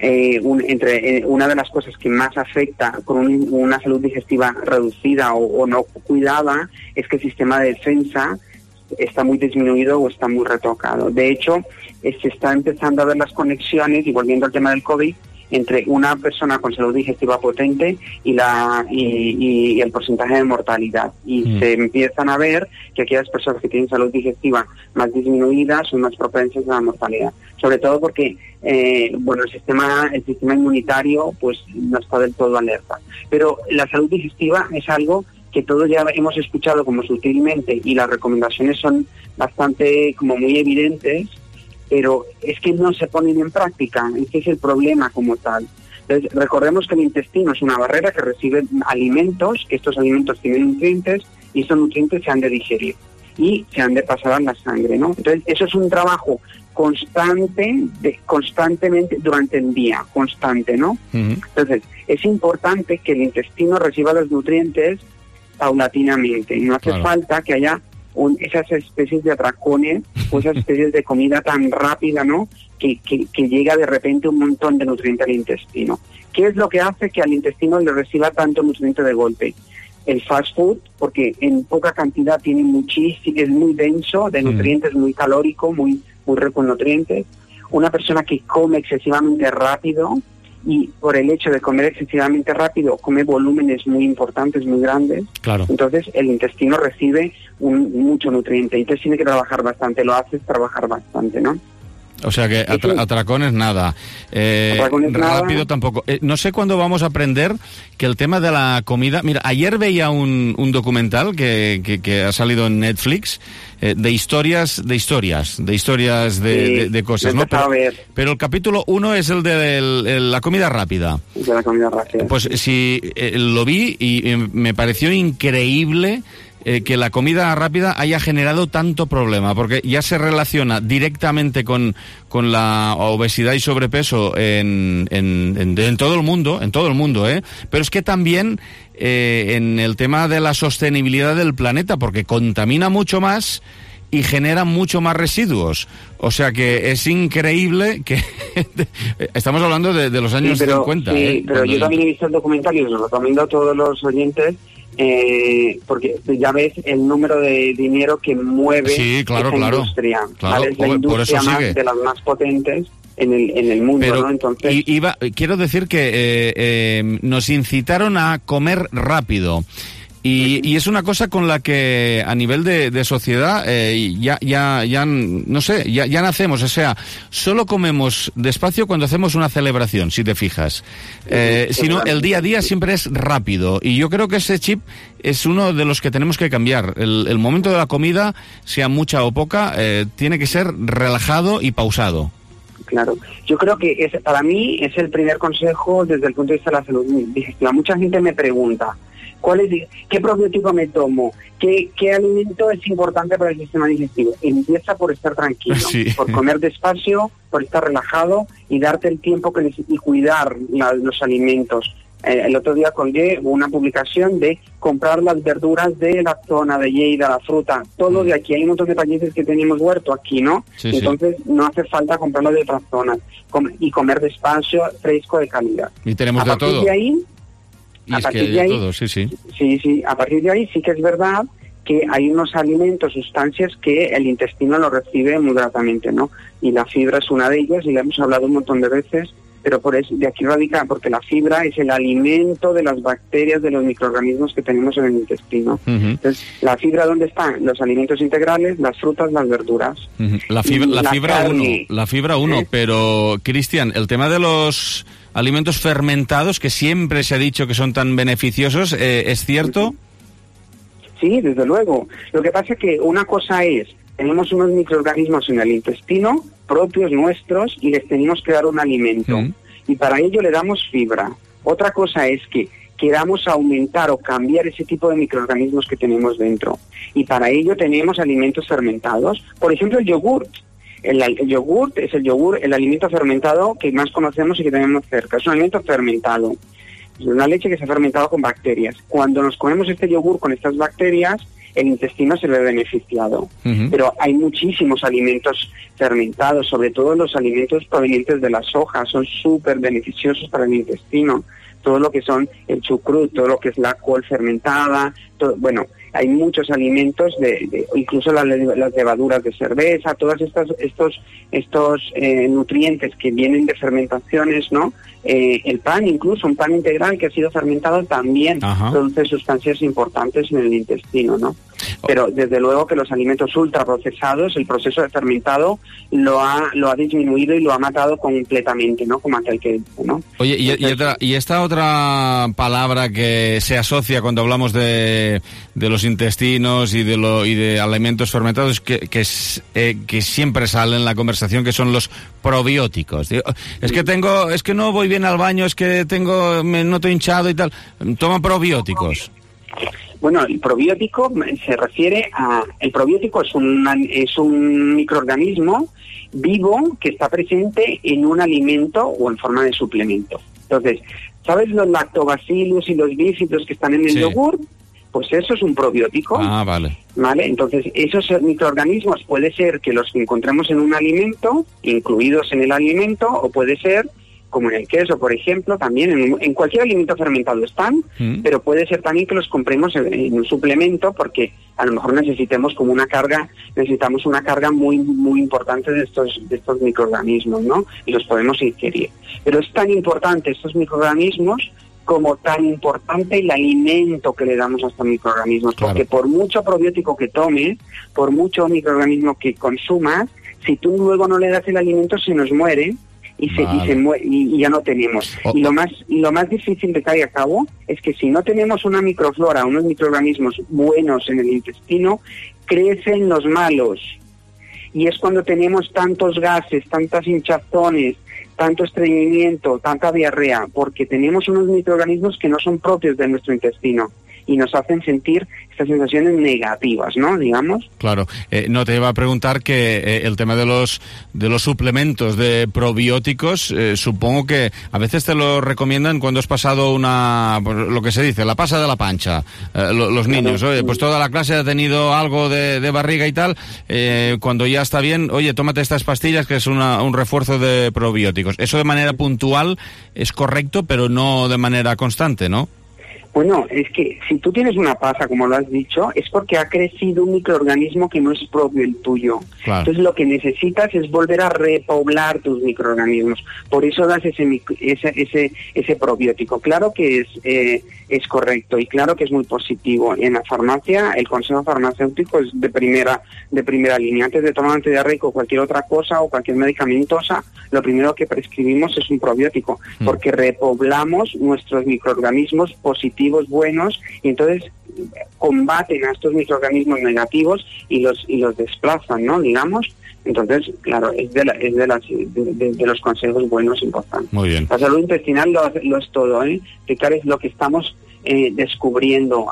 una de las cosas que más afecta con una salud digestiva reducida o no cuidada es que el sistema de defensa está muy disminuido o está muy retocado. De hecho, se está empezando a ver las conexiones, y volviendo al tema del COVID, entre una persona con salud digestiva potente y el porcentaje de mortalidad. Y se empiezan a ver que aquellas personas que tienen salud digestiva más disminuida son más propensas a la mortalidad. Sobre todo porque el sistema inmunitario pues no está del todo alerta. Pero la salud digestiva es algo que todos ya hemos escuchado como sutilmente, y las recomendaciones son bastante como muy evidentes, pero es que no se ponen en práctica. Ese es el problema como tal. Entonces, recordemos que el intestino es una barrera que recibe alimentos, que estos alimentos tienen nutrientes, y estos nutrientes se han de digerir y se han de pasar a la sangre, ¿no? Entonces, eso es un trabajo constantemente durante el día, constante, ¿no? Entonces, es importante que el intestino reciba los nutrientes paulatinamente, y no hace falta que haya esas especies de atracones o esas especies de comida tan rápida, ¿no? Que llega de repente un montón de nutrientes al intestino. ¿Qué es lo que hace que al intestino le reciba tanto nutriente de golpe? El fast food, porque en poca cantidad tiene es muy denso de nutrientes, muy calórico, muy rico en nutrientes. Una persona que come excesivamente rápido, y por el hecho de comer excesivamente rápido, come volúmenes muy importantes, muy grandes. Claro. Entonces el intestino recibe mucho nutriente, y entonces tiene que trabajar bastante, lo haces trabajar bastante, ¿no? O sea que atracones nada. Rápido tampoco. No sé cuándo vamos a aprender que el tema de la comida... Mira, ayer veía un documental que ha salido en Netflix de historias de cosas, ¿no? Pero el capítulo 1 es el de la comida rápida. De la comida rápida. Pues sí, lo vi y me pareció increíble que la comida rápida haya generado tanto problema, porque ya se relaciona directamente con la obesidad y sobrepeso en todo el mundo, pero es que también en el tema de la sostenibilidad del planeta, porque contamina mucho más y genera mucho más residuos. O sea que es increíble que... Estamos hablando de los años 50. Sí, pero yo también he visto el documental y os lo recomiendo a todos los oyentes, porque ya ves el número de dinero que mueve industria. Claro, es la industria de las más potentes en el mundo, pero, ¿no? Entonces, quiero decir que nos incitaron a comer rápido. Y es una cosa con la que a nivel de sociedad ya nacemos. O sea, solo comemos despacio cuando hacemos una celebración, si te fijas. Sino el día a día siempre es rápido. Y yo creo que ese chip es uno de los que tenemos que cambiar. El momento de la comida, sea mucha o poca, tiene que ser relajado y pausado. Claro, yo creo que para mí es el primer consejo desde el punto de vista de la salud digestiva. Mucha gente me pregunta, ¿qué probiótico me tomo? ¿Qué alimento es importante para el sistema digestivo? Empieza por estar tranquilo, por comer despacio, por estar relajado y darte el tiempo y cuidar los alimentos. El otro día colgué una publicación de comprar las verduras de la zona de Lleida, la fruta, todo de aquí. Hay un montón de países que tenemos huerto aquí, ¿no? Entonces no hace falta comprarlo de otras zonas. Y comer despacio, fresco, de calidad. Y tenemos de todo. A partir de ahí sí que es verdad que hay unos alimentos, sustancias que el intestino lo recibe muy gratamente, ¿no? Y la fibra es una de ellas, y le hemos hablado un montón de veces, pero por eso, de aquí radica, porque la fibra es el alimento de las bacterias, de los microorganismos que tenemos en el intestino. Entonces, ¿la fibra dónde están? Los alimentos integrales, las frutas, las verduras. La fibra uno, pero, Cristian, el tema de los alimentos fermentados, que siempre se ha dicho que son tan beneficiosos, ¿es cierto? Sí, desde luego. Lo que pasa es que una cosa es, tenemos unos microorganismos en el intestino, propios nuestros, y les tenemos que dar un alimento. Y para ello le damos fibra. Otra cosa es que queramos aumentar o cambiar ese tipo de microorganismos que tenemos dentro. Y para ello tenemos alimentos fermentados. Por ejemplo, el yogurt. El yogurt es el alimento fermentado que más conocemos y que tenemos cerca. Es un alimento fermentado. Es una leche que se ha fermentado con bacterias. Cuando nos comemos este yogur con estas bacterias, el intestino se ve beneficiado. Pero hay muchísimos alimentos fermentados, sobre todo los alimentos provenientes de las hojas, son súper beneficiosos para el intestino. Todo lo que son el chucrut, todo lo que es la col fermentada, bueno, hay muchos alimentos, incluso las levaduras de cerveza, todos estos nutrientes que vienen de fermentaciones, ¿no? El pan, incluso un pan integral que ha sido fermentado también produce sustancias importantes en el intestino, ¿no? Pero desde luego que los alimentos ultraprocesados, el proceso de fermentado lo ha disminuido y lo ha matado completamente, ¿no? Como aquel que dice, ¿no? Oye, y esta otra palabra que se asocia cuando hablamos de los intestinos y de alimentos fermentados que siempre sale en la conversación, que son los probióticos. Es que no voy bien al baño, es que me noto hinchado y tal. Toma probióticos. Bueno, el probiótico se refiere a... El probiótico es un microorganismo vivo que está presente en un alimento o en forma de suplemento. Entonces, ¿sabes los lactobacillus y los bífidos que están en el yogur? Pues eso es un probiótico. Ah, vale. ¿Vale? Entonces, esos microorganismos puede ser que los encontremos en un alimento, incluidos en el alimento, o puede ser, como en el queso, por ejemplo, también en cualquier alimento fermentado están, pero puede ser también que los compremos en un suplemento, porque a lo mejor necesitamos una carga muy muy importante de estos microorganismos, ¿no? Y los podemos ingerir. Pero es tan importante estos microorganismos como tan importante el alimento que le damos a estos microorganismos, porque por mucho probiótico que tomes, por mucho microorganismo que consumas, si tú luego no le das el alimento, se nos muere y ya no tenemos. Y lo más difícil de llevar a cabo es que si no tenemos una microflora, unos microorganismos buenos en el intestino, crecen los malos. Y es cuando tenemos tantos gases, tantas hinchazones, tanto estreñimiento, tanta diarrea, porque tenemos unos microorganismos que no son propios de nuestro intestino y nos hacen sentir estas sensaciones negativas, ¿no? Digamos. Claro. No, te iba a preguntar que el tema de los suplementos de probióticos, supongo que a veces te lo recomiendan cuando has pasado lo que se dice, la pasa de la pancha. Los niños, oye, pues toda la clase ha tenido algo de barriga y tal, cuando ya está bien, oye, tómate estas pastillas que es un refuerzo de probióticos. Eso de manera puntual es correcto, pero no de manera constante, ¿no? Bueno, es que si tú tienes una pasa, como lo has dicho, es porque ha crecido un microorganismo que no es propio el tuyo. Claro. Entonces lo que necesitas es volver a repoblar tus microorganismos. Por eso das ese probiótico. Claro que es correcto y claro que es muy positivo. En la farmacia, el consejo farmacéutico es de primera línea. Antes de tomar antidiarreico o cualquier otra cosa o cualquier medicamentosa, lo primero que prescribimos es un probiótico, porque repoblamos nuestros microorganismos positivos, buenos, y entonces combaten a estos microorganismos negativos y los desplazan, ¿no? Digamos. Entonces, claro, es de los consejos buenos importantes. Muy bien. La salud intestinal lo es todo, ¿eh? Explicar es lo que estamos descubriendo.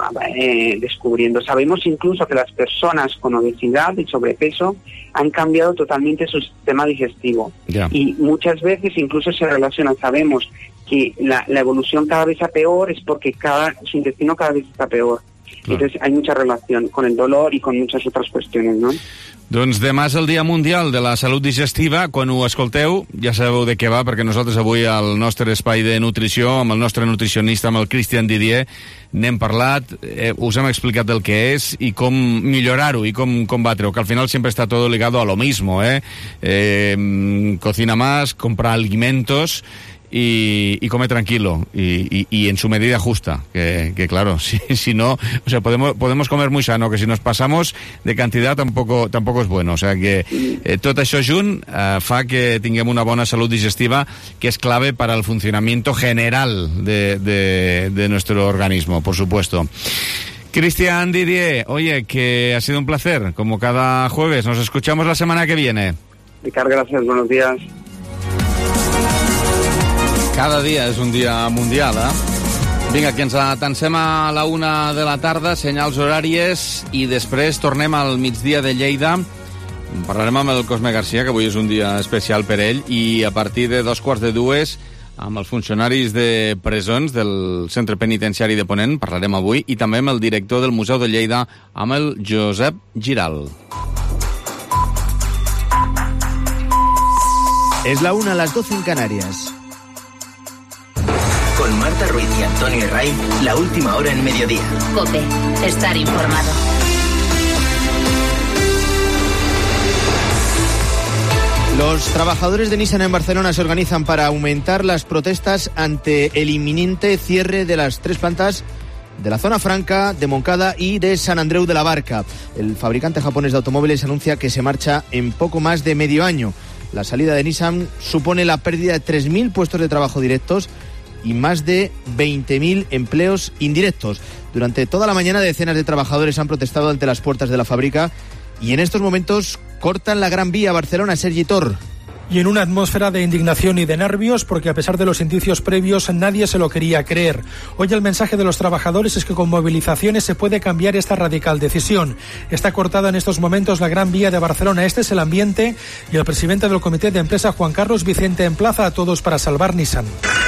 Sabemos incluso que las personas con obesidad y sobrepeso han cambiado totalmente su sistema digestivo. Yeah. Y muchas veces incluso se relacionan, sabemos que la evolución cada vez a peor es porque su intestino cada vez está peor. Claro. Entonces hay mucha relación con el dolor y con muchas otras cuestiones, ¿no? Doncs demà és el Dia Mundial de la Salut Digestiva. Quan ho escolteu, ja sabeu de què va, perquè nosaltres avui al nostre espai de nutrició, amb el nostre nutricionista, amb el Christian Didier, n'hem parlat, us hem explicat el que és i com millorar-ho i com combatre-ho, que al final sempre està todo ligado a lo mismo, cocina más, comprar alimentos y come tranquilo y en su medida justa, que claro, si no, o sea, podemos comer muy sano, que si nos pasamos de cantidad tampoco es bueno, o sea que tot això junt fa que tinguem una bona salut digestiva, que es clave para el funcionamiento general de nuestro organismo, por supuesto. Christian Didier, oye, que ha sido un placer, como cada jueves. Nos escuchamos la semana que viene. Ricard, gracias, buenos días. Cada dia és un dia mundial, Vinga, que ens atansem a la 1 de la tarda, senyals horàries, i després tornem al migdia de Lleida. Parlarem amb el Cosme Garcia, que avui és un dia especial per ell, i a partir de 2:15 amb els funcionaris de presons del Centre Penitenciari de Ponent, parlarem avui, i també amb el director del Museu de Lleida, amb el Josep Giral. Es la 1 a las 12 en Canarias. Con Marta Ruiz y Antonio Ray, la última hora en mediodía. COPE, estar informado. Los trabajadores de Nissan en Barcelona se organizan para aumentar las protestas ante el inminente cierre de las 3 plantas de la Zona Franca, de Moncada y de Sant Andreu de la Barca. El fabricante japonés de automóviles anuncia que se marcha en poco más de medio año. La salida de Nissan supone la pérdida de 3.000 puestos de trabajo directos y más de 20.000 empleos indirectos. Durante toda la mañana decenas de trabajadores han protestado ante las puertas de la fábrica y en estos momentos cortan la Gran Vía Barcelona. Sergi Tor. Y en una atmósfera de indignación y de nervios, porque a pesar de los indicios previos, nadie se lo quería creer. Hoy el mensaje de los trabajadores es que con movilizaciones se puede cambiar esta radical decisión. Está cortada en estos momentos la Gran Vía de Barcelona. Este es el ambiente y el presidente del Comité de Empresa, Juan Carlos Vicente, emplaza a todos para salvar Nissan.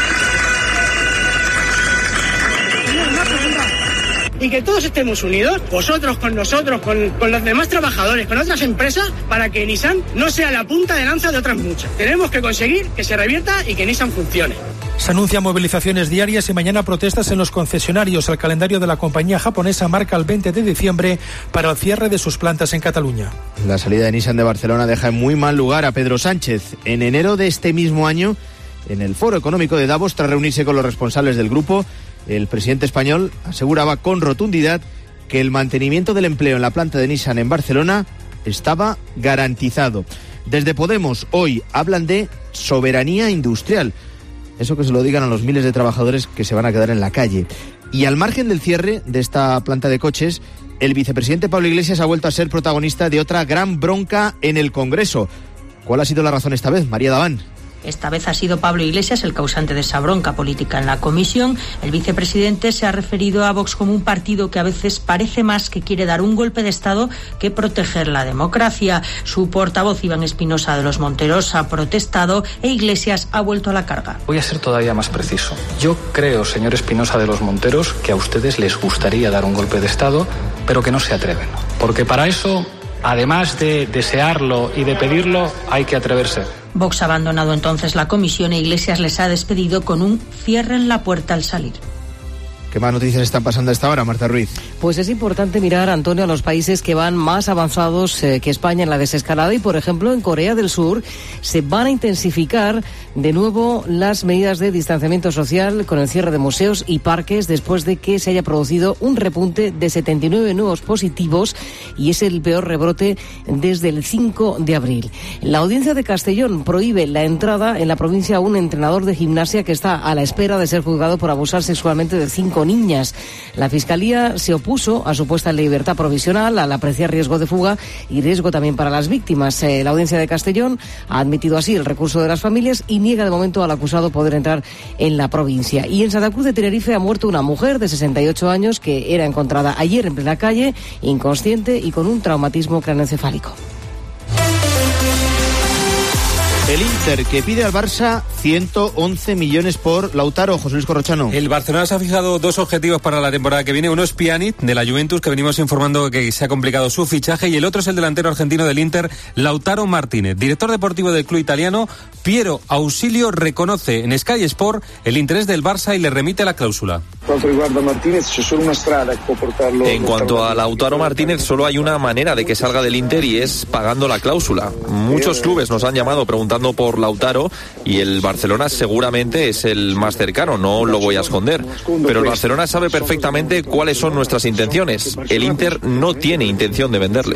Y que todos estemos unidos, vosotros con nosotros, con los demás trabajadores, con otras empresas, para que Nissan no sea la punta de lanza de otras muchas. Tenemos que conseguir que se revierta y que Nissan funcione. Se anuncian movilizaciones diarias y mañana protestas en los concesionarios. El calendario de la compañía japonesa marca el 20 de diciembre para el cierre de sus plantas en Cataluña. La salida de Nissan de Barcelona deja en muy mal lugar a Pedro Sánchez. En enero de este mismo año, en el Foro Económico de Davos, tras reunirse con los responsables del grupo, el presidente español aseguraba con rotundidad que el mantenimiento del empleo en la planta de Nissan en Barcelona estaba garantizado. Desde Podemos hoy hablan de soberanía industrial. Eso que se lo digan a los miles de trabajadores que se van a quedar en la calle. Y al margen del cierre de esta planta de coches, el vicepresidente Pablo Iglesias ha vuelto a ser protagonista de otra gran bronca en el Congreso. ¿Cuál ha sido la razón esta vez, María Daván? Esta vez ha sido Pablo Iglesias el causante de esa bronca política en la comisión. El vicepresidente se ha referido a Vox como un partido que a veces parece más que quiere dar un golpe de Estado que proteger la democracia. Su portavoz, Iván Espinosa de los Monteros, ha protestado e Iglesias ha vuelto a la carga. Voy a ser todavía más preciso. Yo creo, señor Espinosa de los Monteros, que a ustedes les gustaría dar un golpe de Estado, pero que no se atreven. Porque para eso, además de desearlo y de pedirlo, hay que atreverse. Vox ha abandonado entonces la comisión e Iglesias les ha despedido con un cierren la puerta al salir. ¿Qué más noticias están pasando a esta hora, Marta Ruiz? Pues es importante mirar, Antonio, a los países que van más avanzados que España en la desescalada y, por ejemplo, en Corea del Sur se van a intensificar de nuevo las medidas de distanciamiento social con el cierre de museos y parques después de que se haya producido un repunte de 79 nuevos positivos y es el peor rebrote desde el 5 de abril. La audiencia de Castellón prohíbe la entrada en la provincia a un entrenador de gimnasia que está a la espera de ser juzgado por abusar sexualmente de 5 niñas. La Fiscalía se opuso a su puesta en libertad provisional al apreciar riesgo de fuga y riesgo también para las víctimas. La audiencia de Castellón ha admitido así el recurso de las familias y niega de momento al acusado poder entrar en la provincia. Y en Santa Cruz de Tenerife ha muerto una mujer de 68 años que era encontrada ayer en plena calle, inconsciente y con un traumatismo craneoencefálico. El Inter, que pide al Barça 111 millones por Lautaro. José Luis Corrochano. El Barcelona se ha fijado 2 objetivos para la temporada que viene. Uno es Pjanic, de la Juventus, que venimos informando que se ha complicado su fichaje, y el otro es el delantero argentino del Inter, Lautaro Martínez. Director deportivo del club italiano, Piero Ausilio, reconoce en Sky Sport el interés del Barça y le remite la cláusula. En cuanto a Lautaro Martínez, solo hay una manera de que salga del Inter y es pagando la cláusula. Muchos clubes nos han llamado preguntando por Lautaro y el Barcelona seguramente es el más cercano, no lo voy a esconder. Pero el Barcelona sabe perfectamente cuáles son nuestras intenciones. El Inter no tiene intención de venderle.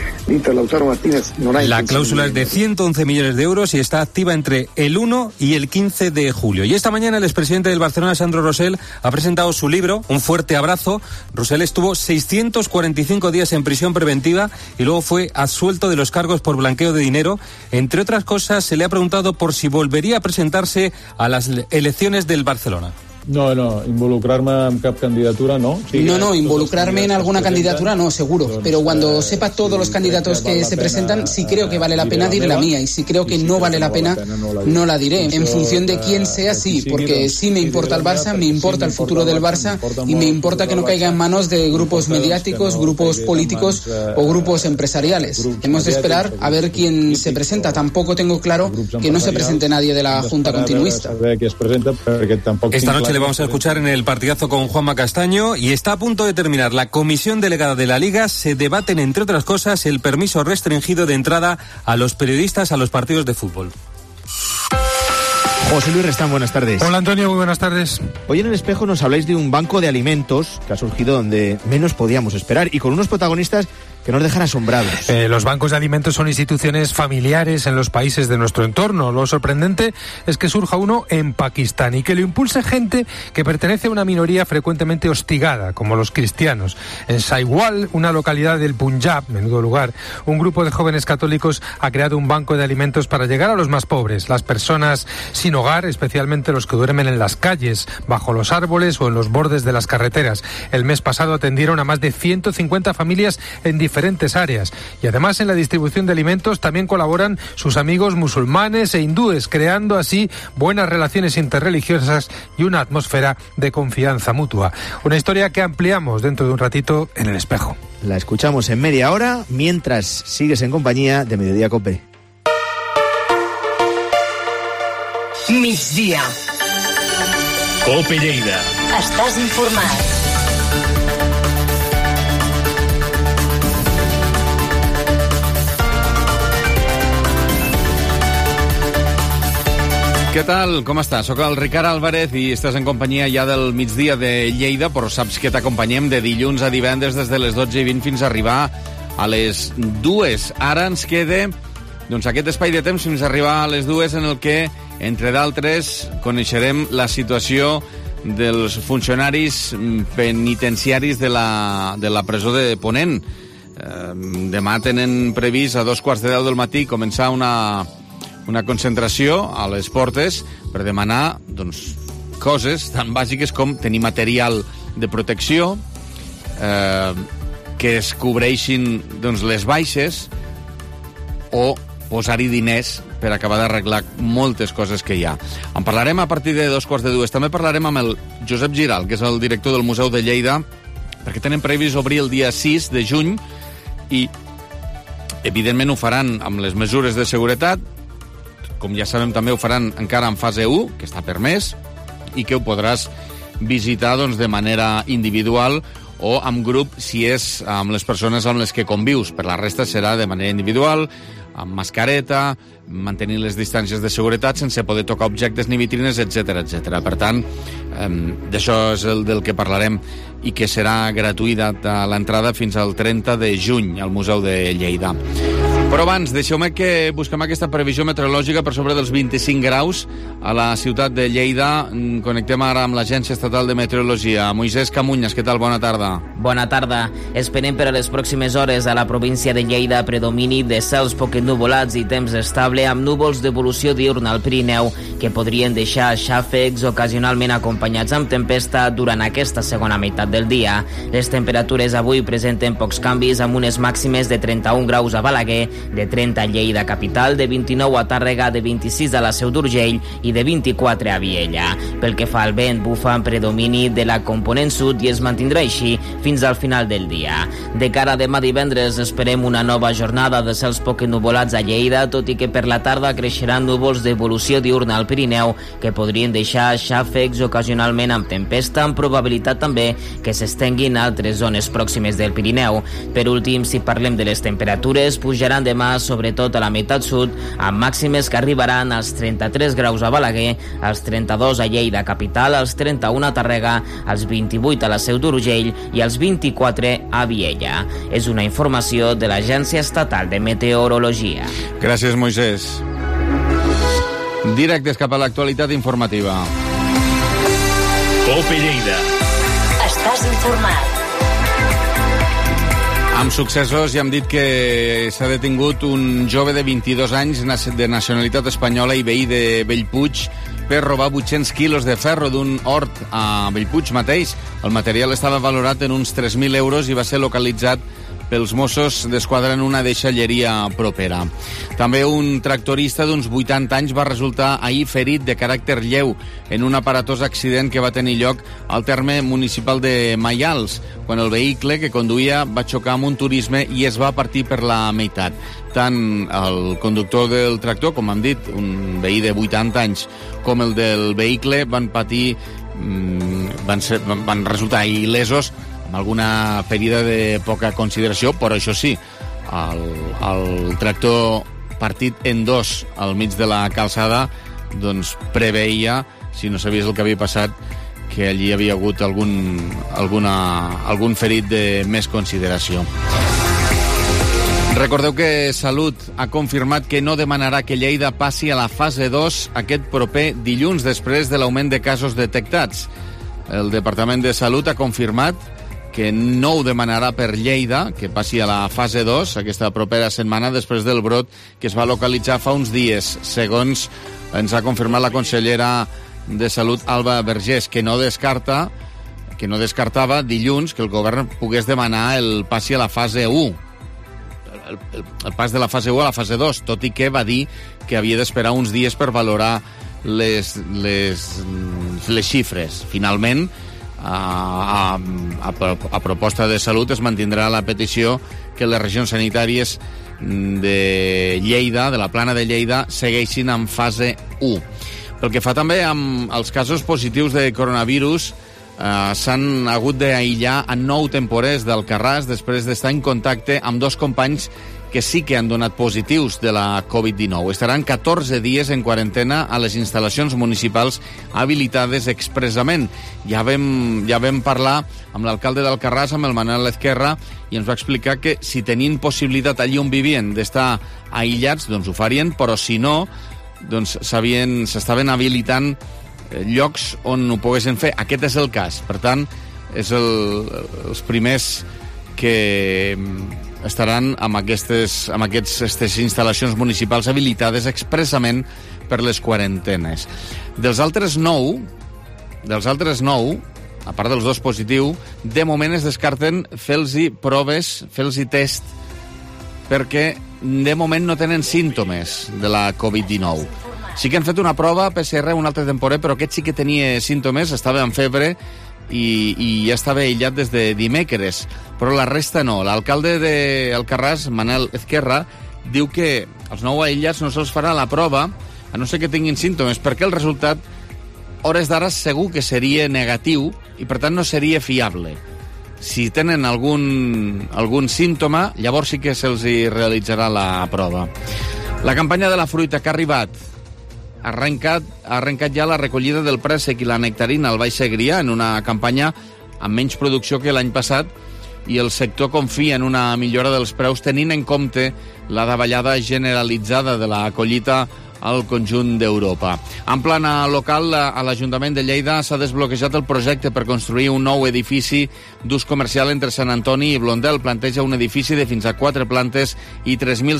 La cláusula es de 111 millones de euros y está activa entre el 1 y el 15 de julio. Y esta mañana el expresidente del Barcelona, Sandro Rosell, ha presentado su libro, Un fuerte abrazo. Rosell estuvo 645 días en prisión preventiva y luego fue absuelto de los cargos por blanqueo de dinero. Entre otras cosas, se le ha preguntado por si volvería a presentarse a las elecciones del Barcelona. No, involucrarme en cap candidatura no. Sí, no, involucrarme en alguna candidatura no, seguro. Pero cuando sepa todos los candidatos que se presentan, si creo que vale la pena, diré la mía. Y si creo que no vale la pena, no la diré. En función de quién sea, sí. Porque sí me importa el Barça, me importa el futuro del Barça y me importa que no caiga en manos de grupos mediáticos, grupos políticos o grupos empresariales. Hemos de esperar a ver quién se presenta. Tampoco tengo claro que no se presente nadie de la Junta Continuista. Esta noche le vamos a escuchar en el partidazo con Juanma Castaño y está a punto de terminar la comisión delegada de la Liga. Se debaten, entre otras cosas, el permiso restringido de entrada a los periodistas a los partidos de fútbol. José Luis Restán, buenas tardes. Hola Antonio, muy buenas tardes. Hoy en El Espejo nos habláis de un banco de alimentos que ha surgido donde menos podíamos esperar y con unos protagonistas que nos dejan asombrados. Los bancos de alimentos son instituciones familiares en los países de nuestro entorno. Lo sorprendente es que surja uno en Pakistán y que lo impulse gente que pertenece a una minoría frecuentemente hostigada, como los cristianos. En Saiwal, una localidad del Punjab, menudo lugar, un grupo de jóvenes católicos ha creado un banco de alimentos para llegar a los más pobres, las personas sin hogar, especialmente los que duermen en las calles, bajo los árboles o en los bordes de las carreteras. El mes pasado atendieron a más de 150 familias en diferentes áreas. Y además en la distribución de alimentos también colaboran sus amigos musulmanes e hindúes, creando así buenas relaciones interreligiosas y una atmósfera de confianza mutua. Una historia que ampliamos dentro de un ratito en El Espejo. La escuchamos en media hora, mientras sigues en compañía de Mediodía COPE. Migdia. COPE Lleida. Estàs informat. Què tal? Com estàs? Soc el Ricard Álvarez i estàs en companyia ja del migdia de Lleida, però saps que t'acompanyem de dilluns a divendres des de les 12:20 fins a arribar a les 2. Ara ens queda aquest espai de temps fins a arribar a les 2 en el que, entre d'altres, coneixerem la situació dels funcionaris penitenciaris de la presó de Ponent. Demà tenen previst a 2:15 del matí començar una concentració a les portes per demanar coses tan bàsiques com tenir material de protecció, que es cobreixin les baixes o posar-hi diners per acabar d'arreglar moltes coses que hi ha. En parlarem a partir de 2:15. També parlarem amb el Josep Giral, que és el director del Museu de Lleida, perquè tenen previst obrir el dia 6 de juny i, evidentment, ho faran amb les mesures de seguretat. Com ja sabem, també ho faran encara en fase 1, que està permès, i que ho podràs visitar de manera individual o amb grup si és amb les persones amb les que convius. Per la resta serà de manera individual, amb mascareta, mantenint les distàncies de seguretat sense poder tocar objectes ni vitrines, etc etc. Per tant, d'això és el del que parlarem i que serà gratuïta l'entrada fins al 30 de juny al Museu de Lleida. Però abans, deixeu-me que busquem aquesta previsió meteorològica per sobre dels 25 graus a la ciutat de Lleida. Connectem ara amb l'Agència Estatal de Meteorologia. Moisès Camunyes, què tal? Bona tarda. Bona tarda. Esperem per a les pròximes hores a la província de Lleida predomini de cels poc ennuvolats i temps estable amb núvols d'evolució diurna al Pirineu que podrien deixar xàfecs ocasionalment acompanyats amb tempesta durant aquesta segona meitat del dia. Les temperatures avui presenten pocs canvis amb unes màximes de 31 graus a Balaguer, de 30 a Lleida capital, de 29 a Tàrrega, de 26 a la Seu d'Urgell i de 24 a Viella. Pel que fa al vent, bufa en predomini de la component sud i es mantindrà així fins al final del dia. De cara a demà divendres esperem una nova jornada de cels poc ennuvolats a Lleida, tot i que per la tarda creixeran núvols d'evolució diurna al Pirineu que podrien deixar xàfecs ocasionalment amb tempesta, amb probabilitat també que s'estenguin a altres zones pròximes del Pirineu. Per últim, si parlem de les temperatures, pujaran demà sobretot a la meitat sud, amb màximes que arribaran als 33 graus a Balaguer, als 32 a Lleida capital, als 31 a Tàrrega, als 28 a la Seu d'Urgell i als 24 a Viella. És una informació de l'Agència Estatal de Meteorologia. Gràcies, Moisès. Directes cap a l'actualitat informativa. COPE Lleida. Estàs informat. Amb successos ja hem dit que s'ha detingut un jove de 22 anys de nacionalitat espanyola i veí de Bellpuig per robar 800 quilos de ferro d'un hort a Bellpuig mateix. El material estava valorat en uns 3.000 euros i va ser localitzat pels Mossos d'Esquadra en una deixalleria propera. També un tractorista d'uns 80 anys va resultar ahir ferit de caràcter lleu en un aparatós accident que va tenir lloc al terme municipal de Maials, quan el vehicle que conduïa va xocar amb un turisme i es va partir per la meitat. Tant el conductor del tractor, com hem dit, un veí de 80 anys, com el del vehicle van patir, van resultar il·lesos, amb alguna ferida de poca consideració, però això sí, el tractor partit en dos al mig de la calçada doncs preveia, si no sabies el que havia passat, que allí havia hagut algun ferit de més consideració. Recordeu que Salut ha confirmat que no demanarà que Lleida passi a la fase 2 aquest proper dilluns, després de l'augment de casos detectats. El Departament de Salut ha confirmat que no ho demanarà per Lleida, que passi a la fase 2 aquesta propera setmana després del brot que es va localitzar fa uns dies, segons ens ha confirmat la consellera de Salut, Alba Vergés, que no descartava dilluns que el govern pogués demanar el passi a la fase 1, el pas de la fase 1 a la fase 2, tot i que va dir que havia d'esperar uns dies per valorar les xifres. Finalment, a proposta de Salut es mantindrà la petició que les regions sanitàries de Lleida, de la Plana de Lleida, segueixin en fase 1. Pel que fa també amb els casos positius de coronavirus, s'han hagut d'aïllar a 9 temporers d'Alcarràs després d'estar en contacte amb 2 companys que sí que han donat positius de la Covid-19. Estaran 14 dies en quarantena a les instal·lacions municipals habilitades expressament. Ja vam parlar amb l'alcalde d'Alcarràs, amb el Manel Ezquerra, i ens va explicar que si tenien possibilitat allí on vivien d'estar aïllats, doncs ho farien, però si no, doncs s'estaven habilitant llocs on ho poguessin fer. Aquest és el cas. Per tant, és els primers que estaran amb aquestes instal·lacions municipals habilitades expressament per les quarantenes. Dels altres 9, a part dels 2 positius, de moment es descarten fer-los proves, fer-los test, perquè de moment no tenen símptomes de la Covid-19. Sí que han fet una prova PCR un altre temporer, però aquest sí que tenia símptomes, estava amb febre i ja estava aïllat des de dimecres, però la resta no. L'alcalde d'Alcarràs, Manel Ezquerra, diu que els 9 aïllats no se'ls farà la prova, a no ser que tinguin símptomes, perquè el resultat, hores d'ara, segur que seria negatiu i, per tant, no seria fiable. Si tenen algun símptoma, llavors sí que se'ls realitzarà la prova. La campanya de la fruita que ha arribat ha arrencat ja la recollida del préssec i la nectarina al Baix Segrià, en una campanya amb menys producció que l'any passat, i el sector confia en una millora dels preus tenint en compte la davallada generalitzada de la collita al conjunt d'Europa. En plana local, a l'Ajuntament de Lleida s'ha desbloquejat el projecte per construir un nou edifici d'ús comercial entre Sant Antoni i Blondel. Planteja un edifici de fins a 4 plantes i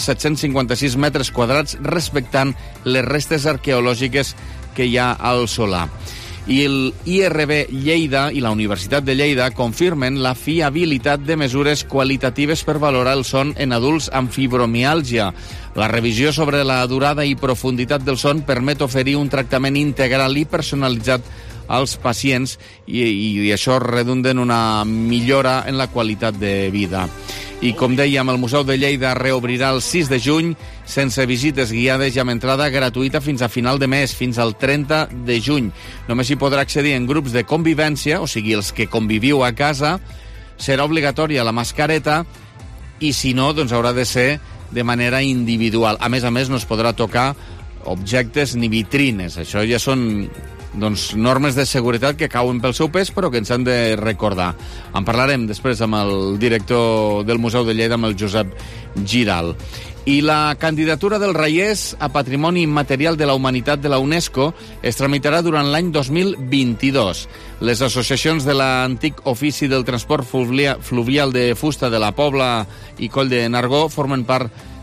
3.756 metres quadrats, respectant les restes arqueològiques que hi ha al Solà. I el IRB Lleida i la Universitat de Lleida confirmen la fiabilitat de mesures qualitatives per valorar el son en adults amb fibromiàlgia. La revisió sobre la durada i profunditat del son permet oferir un tractament integral i personalitzat als pacients i això redunda en una millora en la qualitat de vida. I com dèiem, el Museu de Lleida reobrirà el 6 de juny sense visites guiades i amb entrada gratuïta fins a final de mes, fins al 30 de juny. Només hi podrà accedir en grups de convivència, o sigui, els que conviviu a casa. Serà obligatòria la mascareta i, si no, doncs haurà de ser de manera individual. A més, no es podrà tocar objectes ni vitrines. Això ja són normes de seguretat que cauen pel seu pes, però que ens han de recordar. En parlarem després amb el director del Museu de Lleida, amb el Josep Giral. I la candidatura del Raiers a Patrimoni Immaterial de la Humanitat de la UNESCO es tramitarà durant l'any 2022. Les associacions de l'antic ofici del transport fluvial de fusta de la Pobla i Coll de Nargó formen part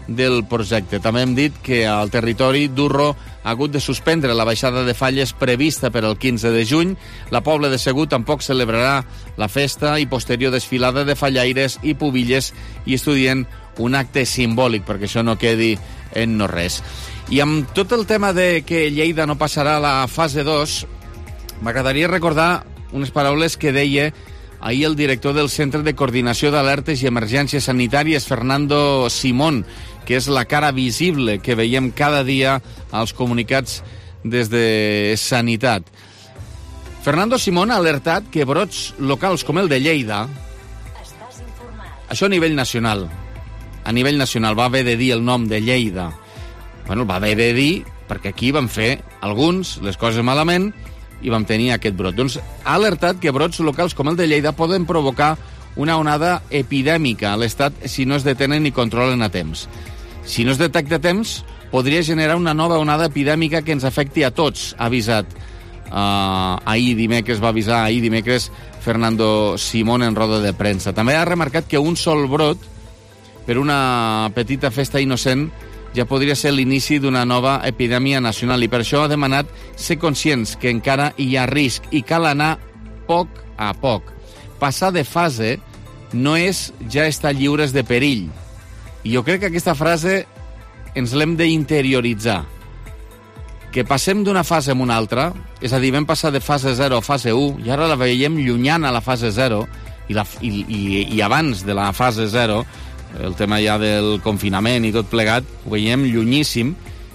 del projecte. També hem dit que al territori Durro ha hagut de suspendre la baixada de falles prevista per al 15 de juny. La Pobla de Segur tampoc celebrarà la festa i posterior desfilada de fallaires i pubilles i estudien un acte simbòlic perquè això no quedi en no res. I amb tot el tema de que Lleida no passarà a la fase 2, m'agradaria recordar unes paraules que deia ahir el director del Centre de Coordinació d'Alertes i Emergències Sanitàries, Fernando Simón, que és la cara visible que veiem cada dia als comunicats des de Sanitat. Fernando Simón ha alertat que brots locals com el de Lleida, això a nivell nacional, va haver de dir el nom de Lleida. Bueno, va haver de dir perquè aquí van fer alguns les coses malament i vam tenir aquest brot. Doncs ha alertat que brots locals com el de Lleida poden provocar una onada epidèmica a l'Estat si no es detenen i controlen a temps. Si no es detecta a temps, podria generar una nova onada epidèmica que ens afecti a tots, ha avisat ahir dimecres Fernando Simón en roda de premsa. També ha remarcat que un sol brot per una petita festa innocent ja podria ser l'inici d'una nova epidèmia nacional i per això ha demanat ser conscients que encara hi ha risc i cal anar poc a poc. Passar de fase no és ja estar lliures de perill. I jo crec que aquesta frase ens l'hem d'interioritzar. Que passem d'una fase a una altra, és a dir, vam passar de fase 0 a fase 1 i ara la veiem llunyana a la fase 0 i abans de la fase 0, el tema ja del confinament i tot plegat, ho veiem llunyíssim,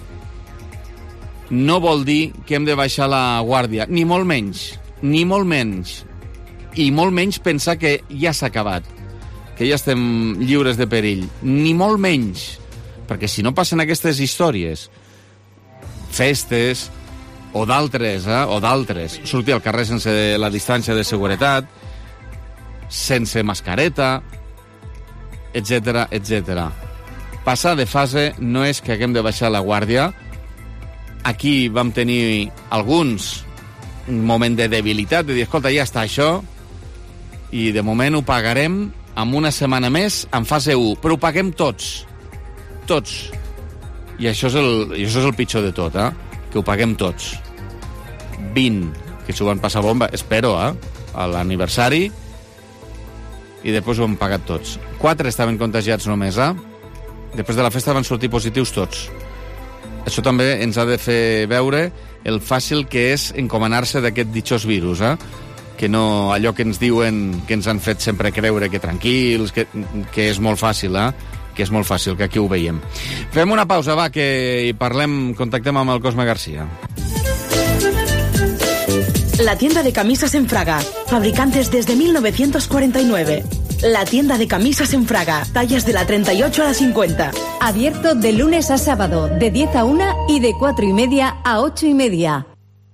no vol dir que hem de baixar la guàrdia, ni molt menys, i molt menys pensar que ja s'ha acabat, que ja estem lliures de perill, ni molt menys, perquè si no passen aquestes històries, festes o d'altres, sortir al carrer sense la distància de seguretat, sense mascareta, etc. Passar de fase no és que haguem de baixar la guàrdia. Aquí vam tenir alguns un moment de debilitat, de dir, escolta, ja està això, i de moment ho pagarem amb una setmana més en fase 1, però ho paguem tots. I això és el pitjor de tot, que ho paguem tots. 20, que s'ho van passar bomba, espero, a l'aniversari, i després ho han pagat tots. 4 estaven contagiats només, Després de la festa van sortir positius tots. Això també ens ha de fer veure el fàcil que és encomanar-se d'aquest ditxós virus, que no allò que ens diuen, que ens han fet sempre creure que tranquils, que és molt fàcil, que és molt fàcil, que aquí ho veiem. Fem una pausa, que hi parlem, contactem amb el Cosme García. La tienda de camisas en Fraga, fabricantes desde 1949. La tienda de camisas en Fraga, tallas de la 38 a la 50. Abierto de lunes a sábado, de 10 a 1 y de 4:30 a 8:30.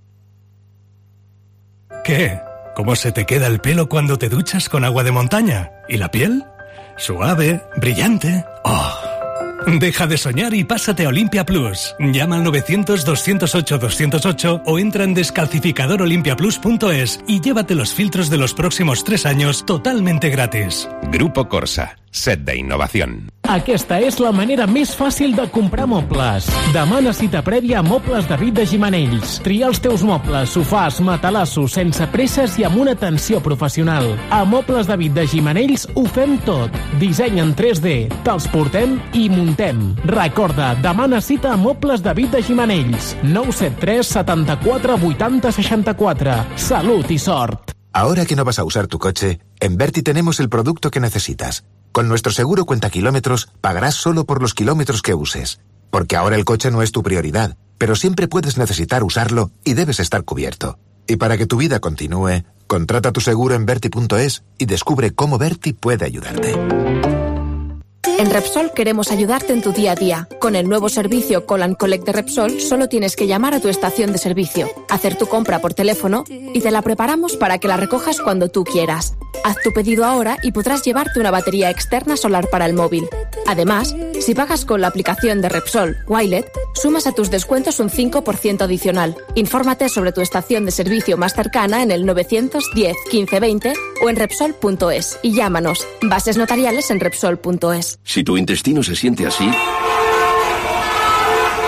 ¿Qué? ¿Cómo se te queda el pelo cuando te duchas con agua de montaña? ¿Y la piel? Suave, brillante. ¡Oh! Deja de soñar y pásate a Olimpia Plus. Llama al 900-208-208 o entra en descalcificadorolimpiaplus.es y llévate los filtros de los próximos 3 años totalmente gratis. Grupo Corsa, set d'innovació. Aquesta és la manera més fàcil de comprar mobles. Demana cita prèvia a Mobles David de Gimenells. Tria els teus mobles, sofàs, matalassos, sense presses i amb una atenció professional. A Mobles David de Gimenells ho fem tot. Disseny en 3D, te'ls portem i muntem. Recorda, demana cita a Mobles David de Gimenells. 973 74 80 64. Salut y sort. Ahora que no vas a usar tu coche, en Berti tenemos el producto que necesitas. Con nuestro seguro cuenta kilómetros, pagarás solo por los kilómetros que uses. Porque ahora el coche no es tu prioridad, pero siempre puedes necesitar usarlo y debes estar cubierto. Y para que tu vida continúe, contrata tu seguro en Berti.es y descubre cómo Berti puede ayudarte. En Repsol queremos ayudarte en tu día a día. Con el nuevo servicio Call and Collect de Repsol, solo tienes que llamar a tu estación de servicio, hacer tu compra por teléfono y te la preparamos para que la recojas cuando tú quieras. Haz tu pedido ahora y podrás llevarte una batería externa solar para el móvil. Además, si pagas con la aplicación de Repsol Wilet, sumas a tus descuentos un 5% adicional. Infórmate sobre tu estación de servicio más cercana en el 910 15 20 o en Repsol.es y llámanos. Bases notariales en Repsol.es. Si tu intestino se siente así,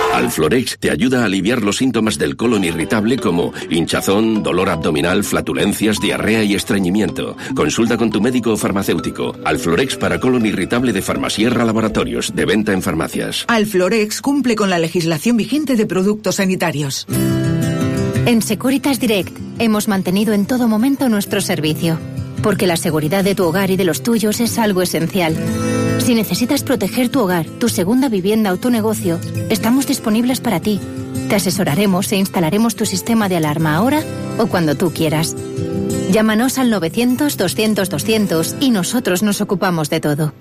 Alflorex te ayuda a aliviar los síntomas del colon irritable como hinchazón, dolor abdominal, flatulencias, diarrea y estreñimiento. Consulta con tu médico o farmacéutico. Alflorex para colon irritable de Farmasierra Laboratorios, de venta en farmacias. Alflorex cumple con la legislación vigente de productos sanitarios. En Securitas Direct hemos mantenido en todo momento nuestro servicio, porque la seguridad de tu hogar y de los tuyos es algo esencial. Si necesitas proteger tu hogar, tu segunda vivienda o tu negocio, estamos disponibles para ti. Te asesoraremos e instalaremos tu sistema de alarma ahora o cuando tú quieras. Llámanos al 900-200-200 y nosotros nos ocupamos de todo.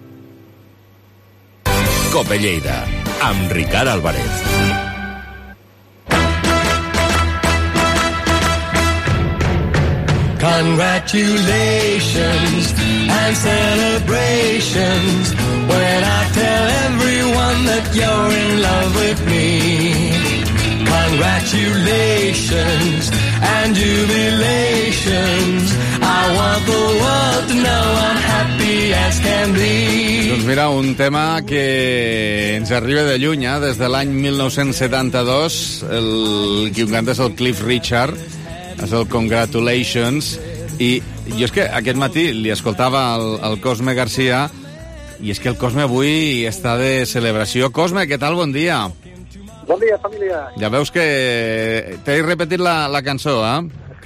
Cope Lleida, amb Ricard Álvarez. Congratulations and celebrations when I tell everyone that you're in love with me. Congratulations and jubilations. I want the world to know I'm happy as can be. Doncs mira, un tema que ens arriba de lluny, des de l'any 1972. Qui ho canta és el Cliff Richard, és el Congratulations, i jo és que aquest matí li escoltava el Cosme Garcia, i és que el Cosme avui està de celebració. Cosme, què tal? Bon dia. Bon dia, família. Ja veus que t'he repetit la cançó, eh?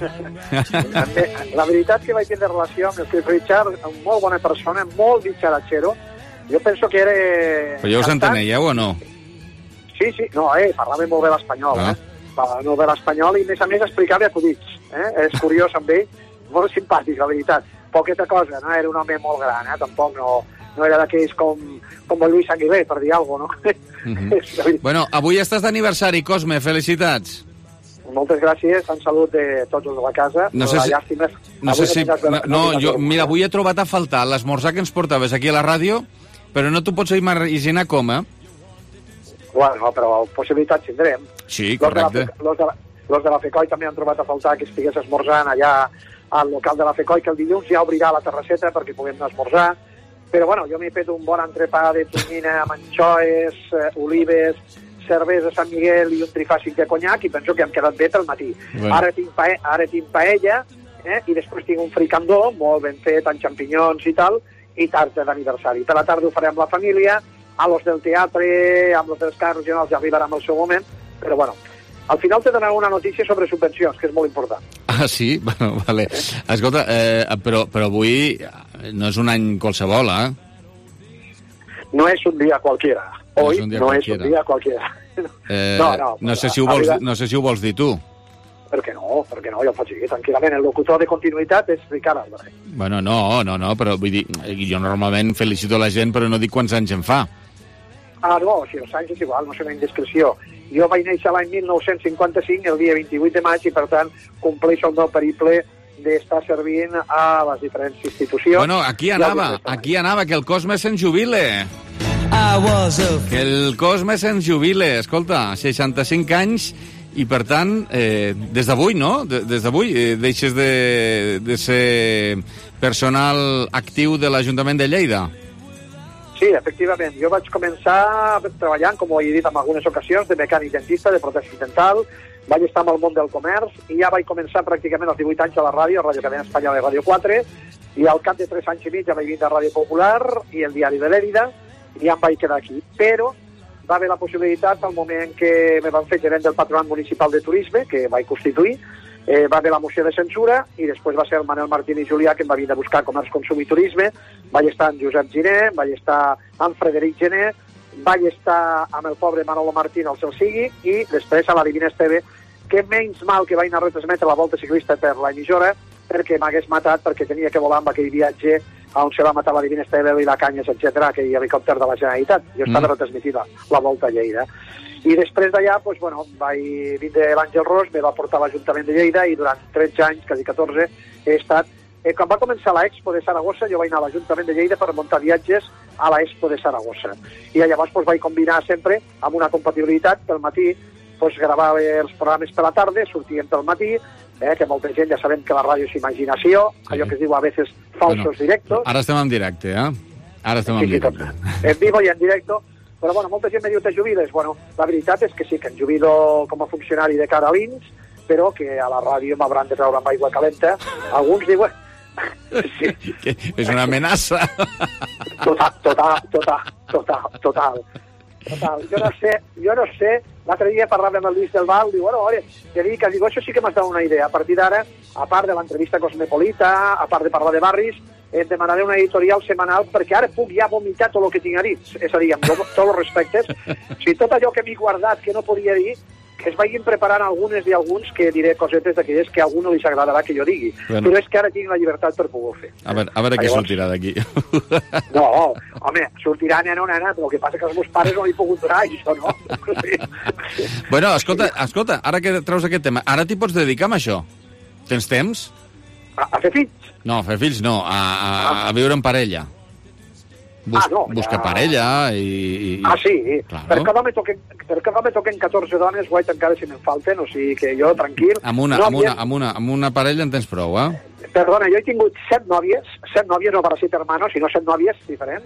La veritat que vaig tenir relació amb el Cliff Richard, una molt bona persona, molt dicharachero. Jo penso que era... Però ja us enteneieu o no? Sí, no, parlava molt bé l'espanyol, Parlava molt bé l'espanyol i, a més explicava acudits. És curiós amb ell, molt simpàtic, la veritat. Poqueta cosa, no? Era un home molt gran, tampoc no era d'aquells com el Luis Aguilé, per dir alguna cosa, no? Bueno, avui estàs d'aniversari, Cosme, felicitats. Moltes gràcies, en salut de tots els de la casa. Mira, avui he trobat a faltar l'esmorzar que ens portaves aquí a la ràdio, però no t'ho pots imaginar com, Bueno, però possibilitats tindrem. Sí, correcte. Los de la FECOI també han trobat a faltar que estigués esmorzant allà al local de la FECOI, que el dilluns ja obrirà la terrasseta perquè puguem anar a esmorzar. Però bueno, jo m'he fet un bon entrepà de tonyina amb anxoes, olives, cervesa Sant Miguel i un trifàsic de conyac, i penso que hem quedat bé pel matí. Bueno. Ara tinc paella, i després tinc un fricandó molt ben fet, amb xampinyons i tal, i tarda d'aniversari. Per la tarda ho farem amb la família, a los del teatre, amb los dels cars regionals ja arribarà en el seu moment, però bueno, al final te donaré una notícia sobre subvencions, que és molt important. Ah, sí? Bueno, vale. Escolta, però avui no és un any qualsevol, No és un dia qualquiera. Hoy no és un dia qualquiera. No sé si ho vols dir tu. Per què no? Jo ho faig dir tranquil·lament. El locutor de continuïtat és Ricard Álvarez. Bueno, no, però vull dir, jo normalment felicito la gent, però no dic quants anys em fa. No, si els anys és igual, no sé una indiscreció. Jo vaig néixer l'any 1955, el dia 28 de maig, i per tant compleixo el meu periple d'estar servint a les diferents institucions. Bueno, aquí anava, que el Cosme se'n jubile. Que el Cosme se'n jubile, escolta, 65 anys, i per tant, des d'avui, no? Des d'avui deixes de ser personal actiu de l'Ajuntament de Lleida. Sí, efectivament. Jo vaig començar treballant, com ho he dit en algunes ocasions, de mecànic dentista, de protèsic dental, vaig estar amb el món del comerç i ja vaig començar pràcticament als 18 anys a la ràdio, a Ràdio Cadena Espanyola i Ràdio 4, i al cap de 3 anys i mig ja vaig vindre a Ràdio Popular i el Diari de Lérida, i ja em vaig quedar aquí. Però va haver la possibilitat, al moment que me van fer gerent del Patronat Municipal de Turisme, que vaig constituir, va haver la moció de censura, i després va ser el Manel Martín i Julià que em va vindre a buscar Comerç, Consum i Turisme. Vaig estar amb Josep Giner, vaig estar amb Frederic Gené, vaig estar amb el pobre Manolo Martín al seu sigui, i després a la Divina Esteve, que menys mal que vaig anar a retransmetre la volta ciclista per l'emissora, perquè m'hagués matat, perquè tenia que volar amb aquell viatge on se va matar la Divina Esteve i la Canyes, etc., aquell helicòpter de la Generalitat. Jo estava retransmitint la volta a Lleida. I després d'allà, vaig vindre l'Àngel Ros, me va portar a l'Ajuntament de Lleida, i durant 13 anys, quasi 14, he estat... Quan va començar l'Expo de Saragossa, jo vaig anar a l'Ajuntament de Lleida per muntar viatges a l'Expo de Saragossa. I llavors vaig combinar sempre amb una compatibilitat. Pel matí gravava els programes per la tarda, sortíem pel matí, que molta gent ja sabem que la ràdio és imaginació, allò que es diu a veces falsos directos. Ara estem en directe, Ara estem en directe. En vivo i en directo. Però, bueno, molta gent me diu, te jubiles? Bueno, la veritat és que sí, que em jubilo com a funcionari de cara a l'INS, però que a la ràdio m'hauran de treure amb aigua calenta. Alguns diuen... Sí. És una amenaça. Total. Jo no sé, l'altre dia parlava amb el Lluís del Val, diu, bueno, dic, això sí que m'has donat una idea. A partir d'ara, a part de l'entrevista cosmopolita, a part de parlar de barris, et demanaré una editorial setmanal perquè ara puc ja vomitar tot el que tinc a dir. És a dir, amb tots els respectes, si tot allò que m'he guardat que no podia dir, que es vagin preparant algunes i alguns que diré cosetes d'aquelles que a algú no li agradarà que jo digui. Bueno. Però és que ara tinc la llibertat per poder-ho fer. A veure què sortirà d'aquí. No, home, sortirà nena o nena, però el que passa que els meus pares no li he pogut donar, això, no? Sí. Bueno, escolta, ara que treus aquest tema, ara t'hi pots dedicar amb això? Tens temps? A fer fills? No, a fer fills no, a viure en parella. Busca parella i... sí. Claro. Per cada home toquen 14 dones, guai, encara si me'n falten, o sigui que jo, tranquil... Amb una parella en tens prou, eh? Perdona, jo he tingut 7 nòvies no para 7 hermanos, sinó 7 nòvies diferents,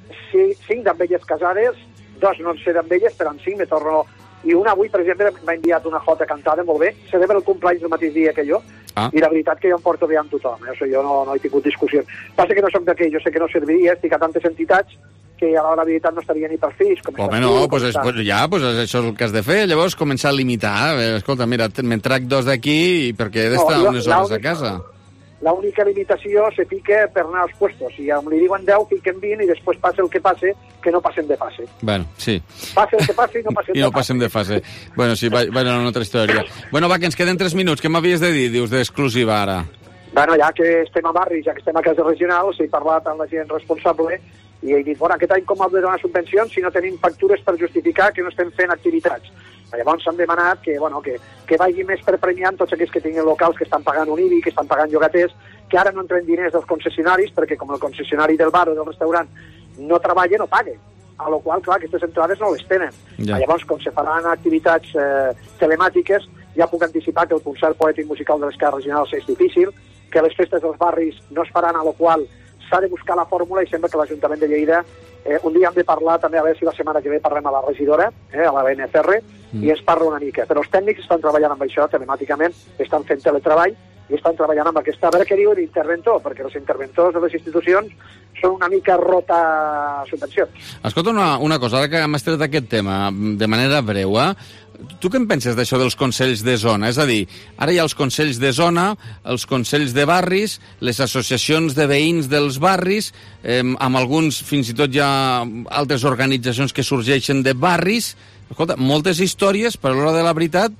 5 amb elles casades, 2 no en sé amb elles, però en 5 me torno... I una avui, per exemple, m'ha enviat una jota cantada molt bé, celebra el cumpleaños el mateix dia que jo, i la veritat que jo em porto bé amb tothom, o sigui, jo no he tingut discussió. Passa que no soc d'aquell, jo sé que no serviria, estic a tantes entitats que a la veritat no estaria ni per fills. Home, no, doncs això és el que has de fer, llavors començar a limitar. Escolta, mira, me'n trac 2 d'aquí perquè he d'estar unes hores a casa. L'única limitació se fica per anar als puestos. Si li diuen 10, fiquen 20 i després passa el que passe, que no passem de fase. Bueno, sí. Passa el que passi i no passem de fase. I no passem de fase. Bueno, sí, va a una altra història. Bueno, va, que ens queden 3 minuts. Què m'havies de dir, dius, d'exclusiva ara? Bueno, ja que estem a barris, ja que estem a casa regional, he parlat amb la gent responsable i he dit, bueno, aquest any com hem de donar subvencions si no tenim factures per justificar que no estem fent activitats? Llavors s'han demanat que vagi més per premiar tots aquells que tinguin locals que estan pagant un IBI, que estan pagant llogaters, que ara no entren diners dels concessionaris, perquè com el concessionari del bar o del restaurant no treballa, no paga. A la qual, clar, aquestes entrades no les tenen. Ja. Llavors, com se faran activitats telemàtiques, ja puc anticipar que el concert poètic musical de les cases regionals és difícil, que les festes dels barris no es faran, a la qual s'ha de buscar la fórmula, i sembla que l'Ajuntament de Lleida un dia hem de parlar també, a veure si la setmana que ve parlem a la regidora, a la BNCR, i ens parla una mica. Però els tècnics estan treballant amb això telemàticament, estan fent teletreball i estan treballant amb aquesta... A veure què diu l'interventor, perquè els interventors de les institucions són una mica rota subvencions. Escolta, una cosa, ara que hem estret aquest tema de manera breu, tu què en penses d'això dels consells de zona? És a dir, ara hi ha els consells de zona, els consells de barris, les associacions de veïns dels barris, amb alguns, fins i tot hi ha altres organitzacions que sorgeixen de barris. Escolta, moltes històries, però a l'hora de la veritat,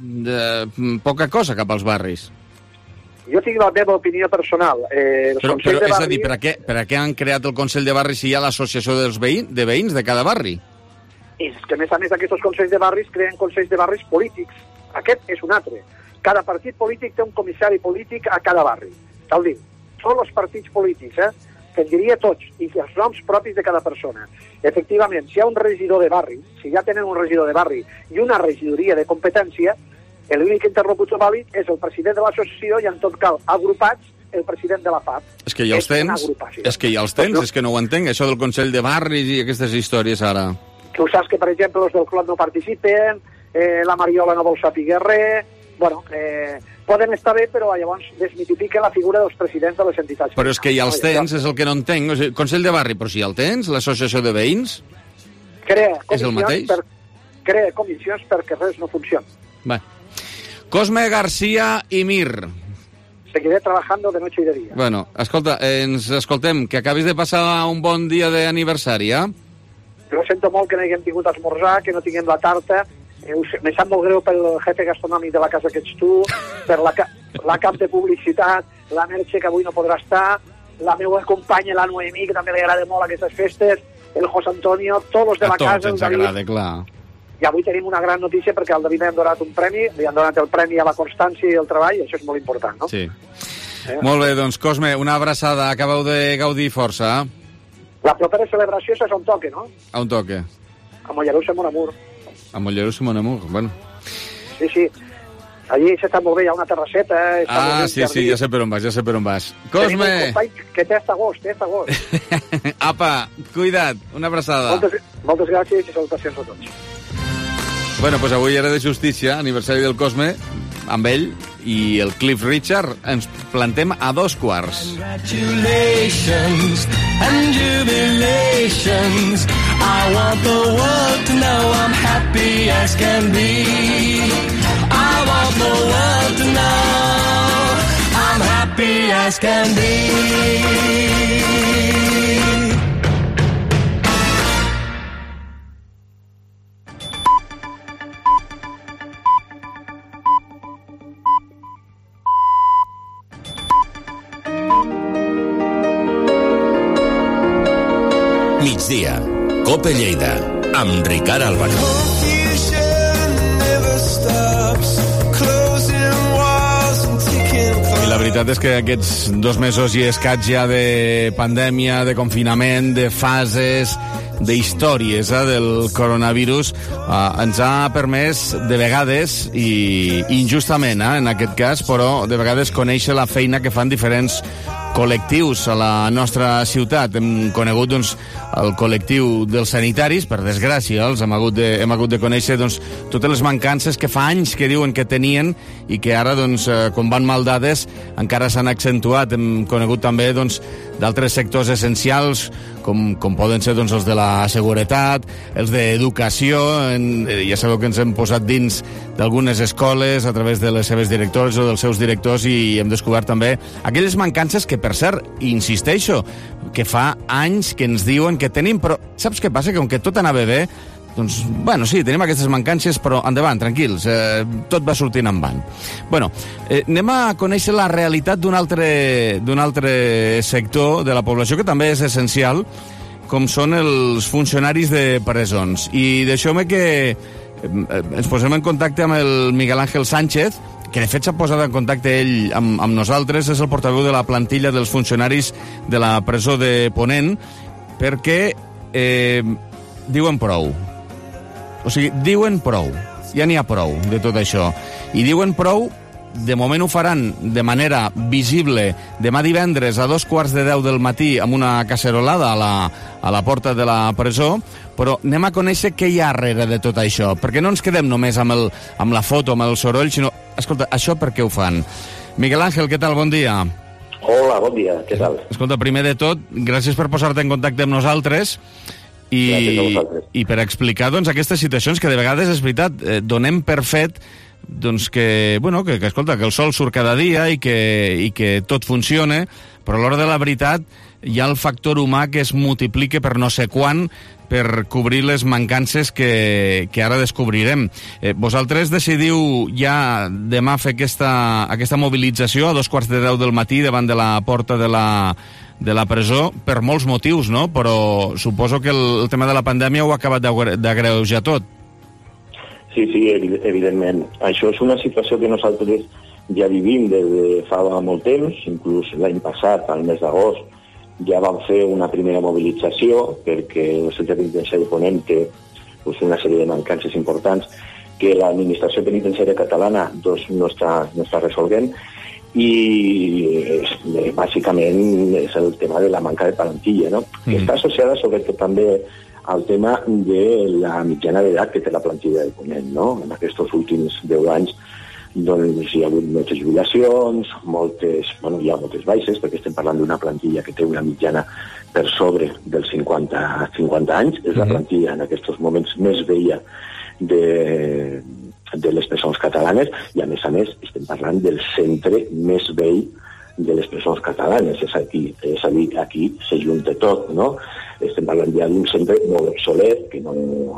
poca cosa cap als barris. Jo tinc la meva opinió personal. Però és a dir, per a què han creat el Consell de Barris si hi ha l'associació de veïns de cada barri? És que, a més aquests consells de barris creen consells de barris polítics. Aquest és un altre. Cada partit polític té un comissari polític a cada barri. Tal diu. Tots els partits polítics, te'n diria tots, i els noms propis de cada persona. Efectivament, si hi ha un regidor de barri, si ja tenen un regidor de barri i una regidoria de competència, l'únic interlocutor vàlid és el president de l'associació i, en tot cas, agrupats, el president de la FAP. És que ja els tens, és que no ho entenc, això del Consell de Barris i aquestes històries ara. Tu saps que, per exemple, els del club no participen, la Mariola no vol saber res, bueno, poden estar bé, però llavors desmitifiquen la figura dels presidents de les entitats. Però és que ja els tens, és el que no entenc. O sigui, Consell de Barri, però si ja el tens, l'associació de veïns, és el mateix? Crea comissions perquè res no funciona. Bé. Cosme García i Mir. Seguiré trabajando de noche y de día. Bueno, escolta, ens escoltem, que acabis de passar un bon dia d'aniversari, Jo sento molt que no haguem tingut esmorzar, que no tinguem la tarta. Me sap molt greu pel jefe gastronòmic de la casa que ets tu, per la cap de publicitat, la Merche, que avui no podrà estar, la meva companya, la Noemí, que també li agrada molt aquestes festes, el José Antonio, tots els de la casa. A tots ens agrada, clar. I avui tenim una gran notícia perquè al David li han donat un premi, li han donat el premi a la constància i el treball, i això és molt important, no? Sí. Molt bé, doncs, Cosme, una abraçada. Acabeu de gaudir força. La propera celebració és on toque, no? A on toque? A Mollerussa, Mon Amour. A Mollerussa, Mon Amour, bueno. Sí. Allí està molt bé, hi ha una terrasseta. Sí, ja sé per on vas. Cosme! Tenim un company que té hasta agost. Apa, cuida't, una abraçada. Moltes gràcies i salutacions a tots. Bueno, doncs avui era de justícia, aniversari del Cosme, amb ell i el Cliff Richard. Ens plantem a 2:15. Congratulations and jubilations. I want the world to know I'm happy as can be. I want the world to know I'm happy as can be. Migdia, Cope Lleida, amb Ricard Álvarez. I la veritat és que aquests 2 mesos i escaig ja de pandèmia, de confinament, de fases, d'històries del coronavirus, ens ha permès de vegades, i injustament en aquest cas, però de vegades conèixer la feina que fan diferents col·lectius a la nostra ciutat. Hem conegut el col·lectiu dels sanitaris, per desgràcia, els hem hagut de conèixer totes les mancances que fa anys que diuen que tenien i que ara, quan van mal dades, encara s'han accentuat. Hem conegut també d'altres sectors essencials, com poden ser els de la seguretat, els d'educació. Ja sabeu que ens hem posat dins d'algunes escoles a través de les seves directores o dels seus directors i hem descobert també aquelles mancances que, per cert, insisteixo, que fa anys que ens diuen que tenim, però saps què passa? Que com que tot anava bé, sí, tenim aquestes mancances, però endavant, tranquils, tot va sortint en van. Anem a conèixer la realitat d'un altre sector de la població que també és essencial, com són els funcionaris de presons. I deixeu-me que ens posem en contacte amb el Miguel Ángel Sánchez, que de fet s'ha posat en contacte ell amb nosaltres, és el portaveu de la plantilla dels funcionaris de la presó de Ponent, perquè diuen prou. O sigui, diuen prou. Ja n'hi ha prou de tot això. I diuen prou, de moment ho faran de manera visible demà divendres a 2:15 del matí amb una cacerolada a la porta de la presó, però anem a conèixer què hi ha darrere de tot això, perquè no ens quedem només amb la foto, amb el soroll, sinó, escolta, això per què ho fan? Miguel Ángel, què tal? Bon dia. Hola, bon dia, què tal? Escolta, primer de tot, gràcies per posar-te en contacte amb nosaltres i per explicar aquestes situacions que de vegades, és veritat, donem per fet que el sol surt cada dia i que tot funciona, però a l'hora de la veritat hi ha el factor humà que es multiplica per no sé quan per cobrir les mancances que ara descobrirem. Vosaltres decidiu ja demà fer aquesta mobilització a 2:15 del matí davant de la porta de la presó per molts motius, no? Però suposo que el tema de la pandèmia ho ha acabat d'agreujar tot. Sí, evidentment. Això és una situació que nosaltres ja vivim des de fa molt temps, inclús l'any passat, al mes d'agost, ja vam fer una primera mobilització perquè el centre penitenciari de Ponent té una sèrie de mancances importants que l'administració penitenciària catalana no està resolent i bàsicament és el tema de la manca de plantilla, no? Que està associada sobretot també al tema de la mitjana d'edat que té la plantilla de Ponent, no? En aquests últims 10 anys hi ha hagut moltes jubilacions, hi ha moltes baixes, perquè estem parlant d'una plantilla que té una mitjana per sobre dels 50 anys. És la plantilla en aquests moments més vella de les presons catalanes i, a més, estem parlant del centre més vell de les presons catalanes. És a dir, aquí s'ajunta tot, no? Estem parlant ja d'un centre molt obsolet que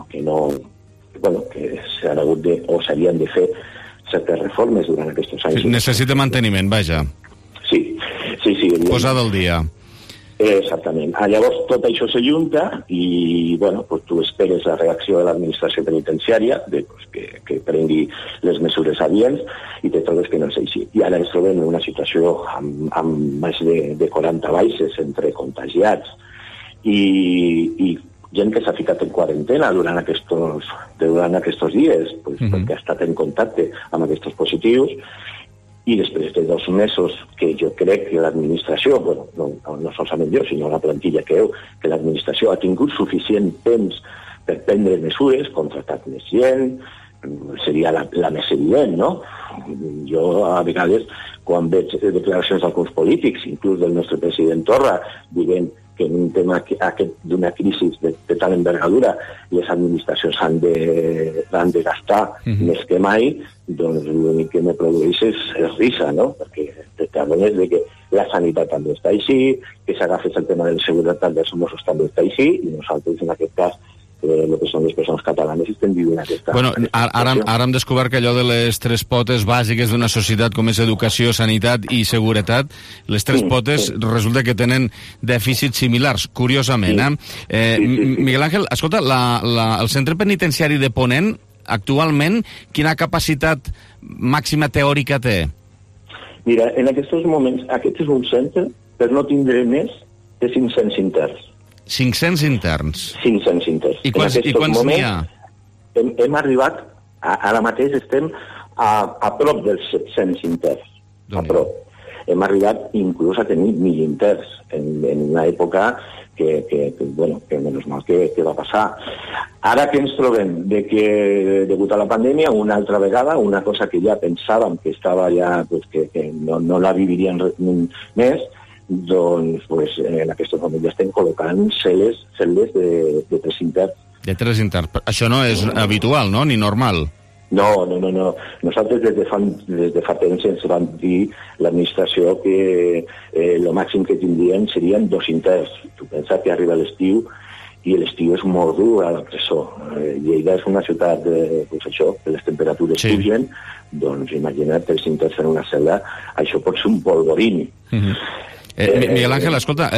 s'han hagut o s'havien de fer certes reformes durant aquests anys. Necessita manteniment, vaja. Sí. Posada al dia. Exactament. Llavors tot això s'ajunta i tu esperes la reacció de l'administració penitenciària que prengui les mesures adients i te trobes que no és així. I ara ens trobem en una situació amb més de 40 baixes entre contagiats i gent que s'ha ficat en quarantena durant aquests dies, pues, perquè ha estat en contacte amb aquests positius, i després de 2 mesos que jo crec que l'administració, bueno, no solament jo, sinó la plantilla que l'administració ha tingut suficient temps per prendre mesures, contractat més gent, seria la més evident, no? Jo, a vegades, quan veig declaracions d'alguns polítics, inclús del nostre president Torra, dient que en un tema d'una crisi de tal envergadura les administracions han de gastar més que mai, doncs l'únic que me produeix és risa, no? Perquè t'adones de que la sanitat també està així, que s'agafes el tema de la seguretat dels Mossos també està així, i nosaltres en aquest cas el que són les persones catalanes estem vivint aquesta... Bueno, ara hem descobert que allò de les 3 potes bàsiques d'una societat com és educació, sanitat i seguretat, les 3 potes resulta que tenen dèficits similars, curiosament. Miguel Ángel, escolta, el centre penitenciari de Ponent, actualment, quina capacitat màxima teòrica té? Mira, en aquests moments, aquest és un centre per no tindre més de 500 interns. 500 interns. 500 interns. I quants n'hi ha? Hem arribat, ara mateix estem a prop dels 700 interns. A prop. Hem arribat inclús a tenir 1.000 interns en una època que menys mal que va passar. Ara que ens trobem de que, degut a la pandèmia, una altra vegada, una cosa que ja pensàvem que estava ja, que no la vivirien més, doncs en aquest moment ja estem col·locant cel·les de 3 interns. De 3 interns. Això no és habitual, no? Ni normal. No. Nosaltres des de fa temps ens van dir l'administració que el màxim que tindrien serien 2 interns. Tu pensa que arriba l'estiu i l'estiu és molt dur a la presó. Lleida és una ciutat que les temperatures pugen, doncs imagina't 3 interns en una cel·la, això pot ser un polvorín. Miguel Ángel, escolta,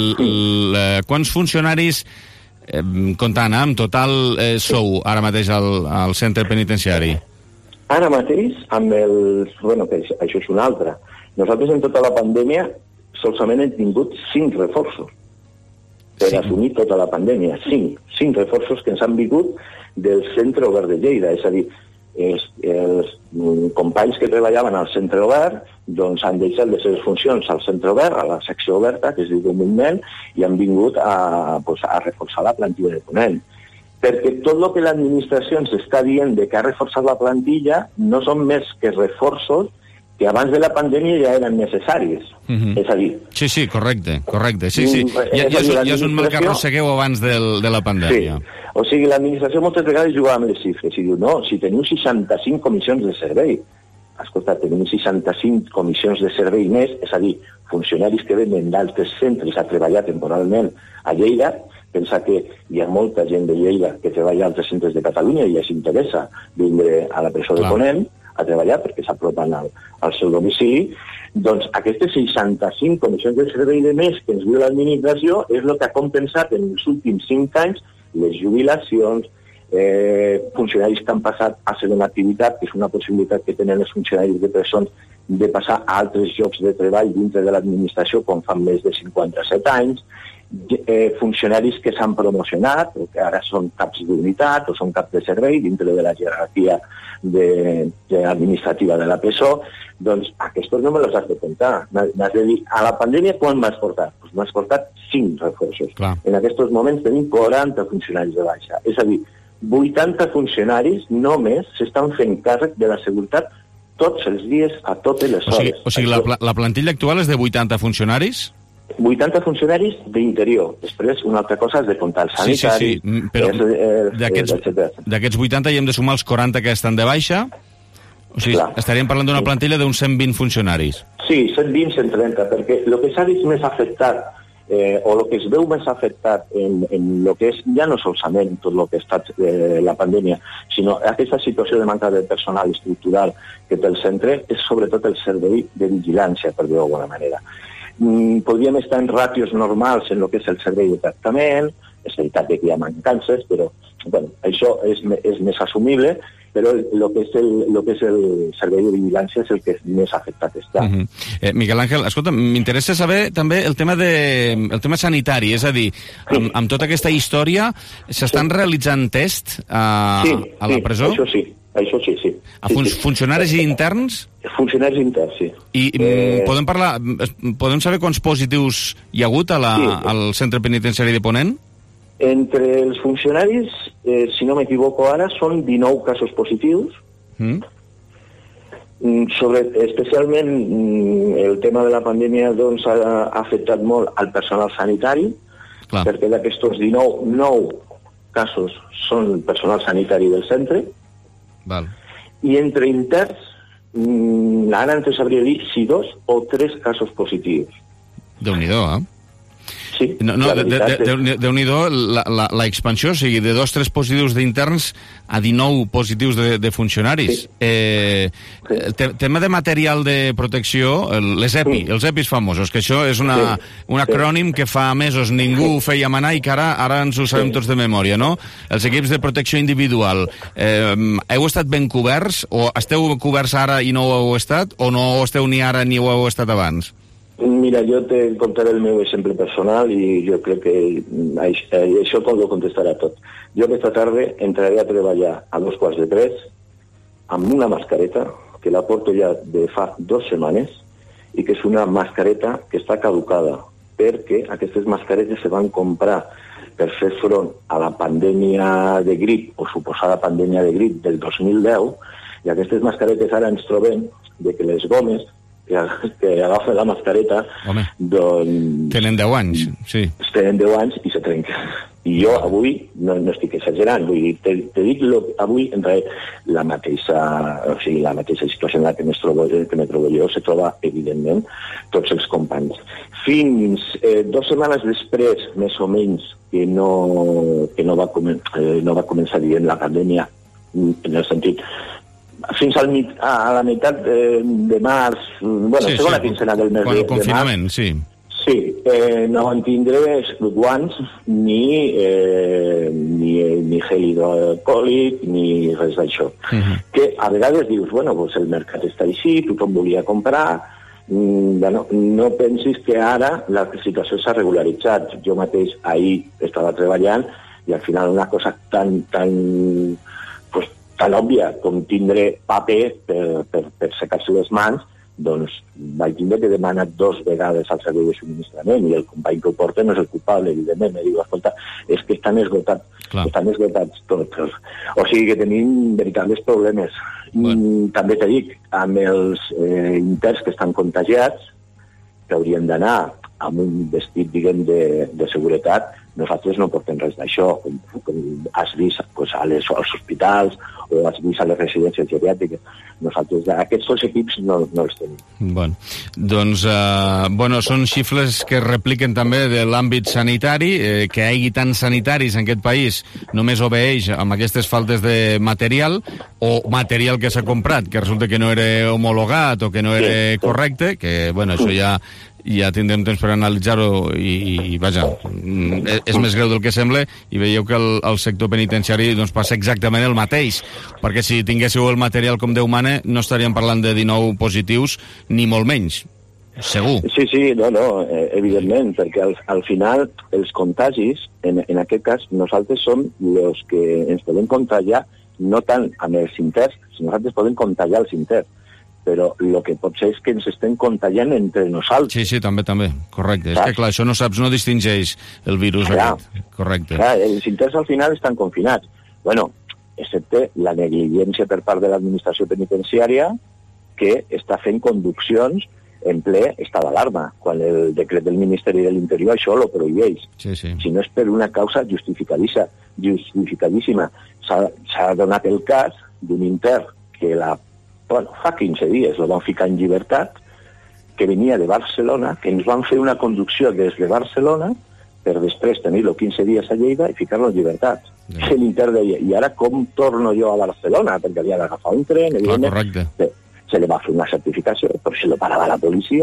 quants funcionaris, comptant, en total sou ara mateix al centre penitenciari? Ara mateix, que això és una altra. Nosaltres en tota la pandèmia solament hem tingut 5 reforços per assumir tota la pandèmia. 5 reforços que ens han vingut del centre obert de Lleida, és a dir, els companys que treballaven al centre obert doncs han deixat les seves funcions al centre obert, a la secció oberta, que es diu comúment, i han vingut a reforçar la plantilla de Ponent. Perquè tot el que l'administració ens està dient de que ha reforçat la plantilla no són més que reforços que abans de la pandèmia ja eren necessaris. És a dir... Sí, correcte. Sí. Ja és un mal que arrossegueu abans de la pandèmia. Sí. O sigui, l'administració moltes vegades juga amb les xifres i diu, no, si teniu 65 comissions de servei, escolta, tenim 65 comissions de servei més, és a dir, funcionaris que venen d'altres centres a treballar temporalment a Lleida, pensa que hi ha molta gent de Lleida que treballa a altres centres de Catalunya i ja s'interessa vindre a la presó de Ponent a treballar perquè s'apropen al seu domicili, doncs aquestes 65 comissions de servei de més que ens diu l'administració és el que ha compensat en els últims 5 anys les jubilacions, funcionaris que han passat a segona activitat, que és una possibilitat que tenen els funcionaris de presons de passar a altres llocs de treball dintre de l'administració quan fan més de 57 anys, funcionaris que s'han promocionat o que ara són caps d'unitat o són caps de servei dintre de la jerarquia administrativa de la presó, doncs aquests no me los has de comptar. M'has de dir, a la pandèmia quan m'has portat? Doncs m'has portat 5 reforços. En aquests moments tenim 40 funcionaris de baixa. És a dir, 80 funcionaris només s'estan fent càrrec de la seguretat tots els dies, a totes les hores. O sigui, la plantilla actual és de 80 funcionaris? 80 funcionaris d'interior. Després, una altra cosa és de comptar el sanitari... Sí, però d'aquests 80 hi hem de sumar els 40 que estan de baixa? O sigui, estaríem parlant d'una plantilla d'uns 120 funcionaris. Sí, 120, 130, perquè el que s'ha vist més afectat, o el que es veu més afectat en el que és, ja no solament tot el que ha estat la pandèmia, sinó aquesta situació de manca de personal estructural que té el centre, és sobretot el servei de vigilància, per dir-ho d'alguna manera. Podríem estar en ràtios normals en el que és el servei de tractament, és veritat que hi ha mancances, però això és més assumible, però el que és el servei de vigilància és el que més afectat està. Miguel Ángel, escolta, m'interessa saber també el tema sanitari, és a dir, amb tota aquesta història s'estan realitzant tests a la presó? Això sí. A funcionaris interns? Funcionaris interns, sí. I podem saber quants positius hi ha hagut al centre penitenciari de Ponent? Entre els funcionaris, si no m'equivoco ara, són 19 casos positius. Especialment el tema de la pandèmia doncs, ha afectat molt al personal sanitari, perquè d'aquests 19, 9 casos són personal sanitari del centre. I entre interns, ara ens sabria dir si 2 o 3 casos positius. Déu-n'hi-do, Sí, Déu-n'hi-do la expansió, o sigui, de 2-3 positius d'interns a 19 positius de funcionaris. El tema de material de protecció, els EPIs famosos, que això és un acrònim que fa mesos ningú ho feia manar i que ara ens ho sabem tots de memòria, no? Els equips de protecció individual, heu estat ben coberts, o esteu coberts ara i no ho heu estat, o no ho esteu ni ara ni ho heu estat abans? Mira, yo te contaré el meu exemple personal y yo creo que això tot ho contestarà tot. Jo aquesta tarda entraré a treballar a 2:15 amb una mascareta que la porto ja de fa 2 setmanes i que és una mascareta que està caducada perquè aquestes mascaretes se van comprar per fer front a la pandèmia de grip o suposada pandèmia de grip del 2010 i aquestes mascaretes ara ens trobem de que les gomes que agafa la mascareta doncs... Tenen 10 anys, sí. Tenen 10 anys i se trenquen. I jo avui, no estic exagerant, vull dir, te dic avui entraré la mateixa situació en la que me trobo jo, se troba, evidentment, tots els companys. Fins 2 setmanes després, més o menys, que no va començar dient la pandèmia, en el sentit... fins a la meitat de març, segona quincena del mes de març. Confinament, sí. Sí, no van tindre guants ni gel hidroalcohòlic ni res d'això. Que a vegades dius, el mercat està així, tothom volia comprar, no pensis que ara la situació s'ha regularitzat. Jo mateix ahir estava treballant i al final una cosa tan òbvia com tindre paper per secar-se les mans, doncs vaig tindre que demanar 2 vegades al servei de subministrament i el company que ho porta no és el culpable, evidentment. Me diu, escolta, és que estan esgotats tots. O sigui que tenim veritables problemes. També t'he dit, amb els interns que estan contagiats, que haurien d'anar amb un vestit, diguem, de seguretat, nosaltres no portem res d'això, com has vist als hospitals o has vist a les residències geriàtriques. Nosaltres aquests 2 equips no els tenim. Són xifres que repliquen també de l'àmbit sanitari, que hi hagi tants sanitaris en aquest país només obeeix amb aquestes faltes de material o material que s'ha comprat, que resulta que no era homologat o que no era correcte, que això ja tindrem temps per analitzar-ho i vaja, és més greu del que sembla i veieu que el sector penitenciari passa exactament el mateix, perquè si tinguéssiu el material com Déu mana no estaríem parlant de 19 positius ni molt menys, segur. Sí, evidentment, perquè al final els contagis, en aquest cas nosaltres som els que ens podem contagiar no tant amb els interns, sinó nosaltres podem contagiar els interns, però el que pot ser és que ens estem contagiant entre nosaltres. Sí, també, correcte. És que, clar, això no distingeix el virus aquest. Correcte. Els interns al final estan confinats. Excepte la negligència per part de l'administració penitenciària que està fent conduccions en ple estat d'alarma, quan el decret del Ministeri de l'Interior això lo prohibeix. Si no és per una causa justificadíssima. S'ha donat el cas d'un intern que fa 15 dies el van ficar en llibertat, que venia de Barcelona, que ens van fer una conducció des de Barcelona per després tenir-lo 15 dies a Lleida i ficar-lo en llibertat. L'intern deia, i ara com torno jo a Barcelona? Perquè havia d'agafar un tren, evidentment. Se li va fer una certificació, però se lo parava la policia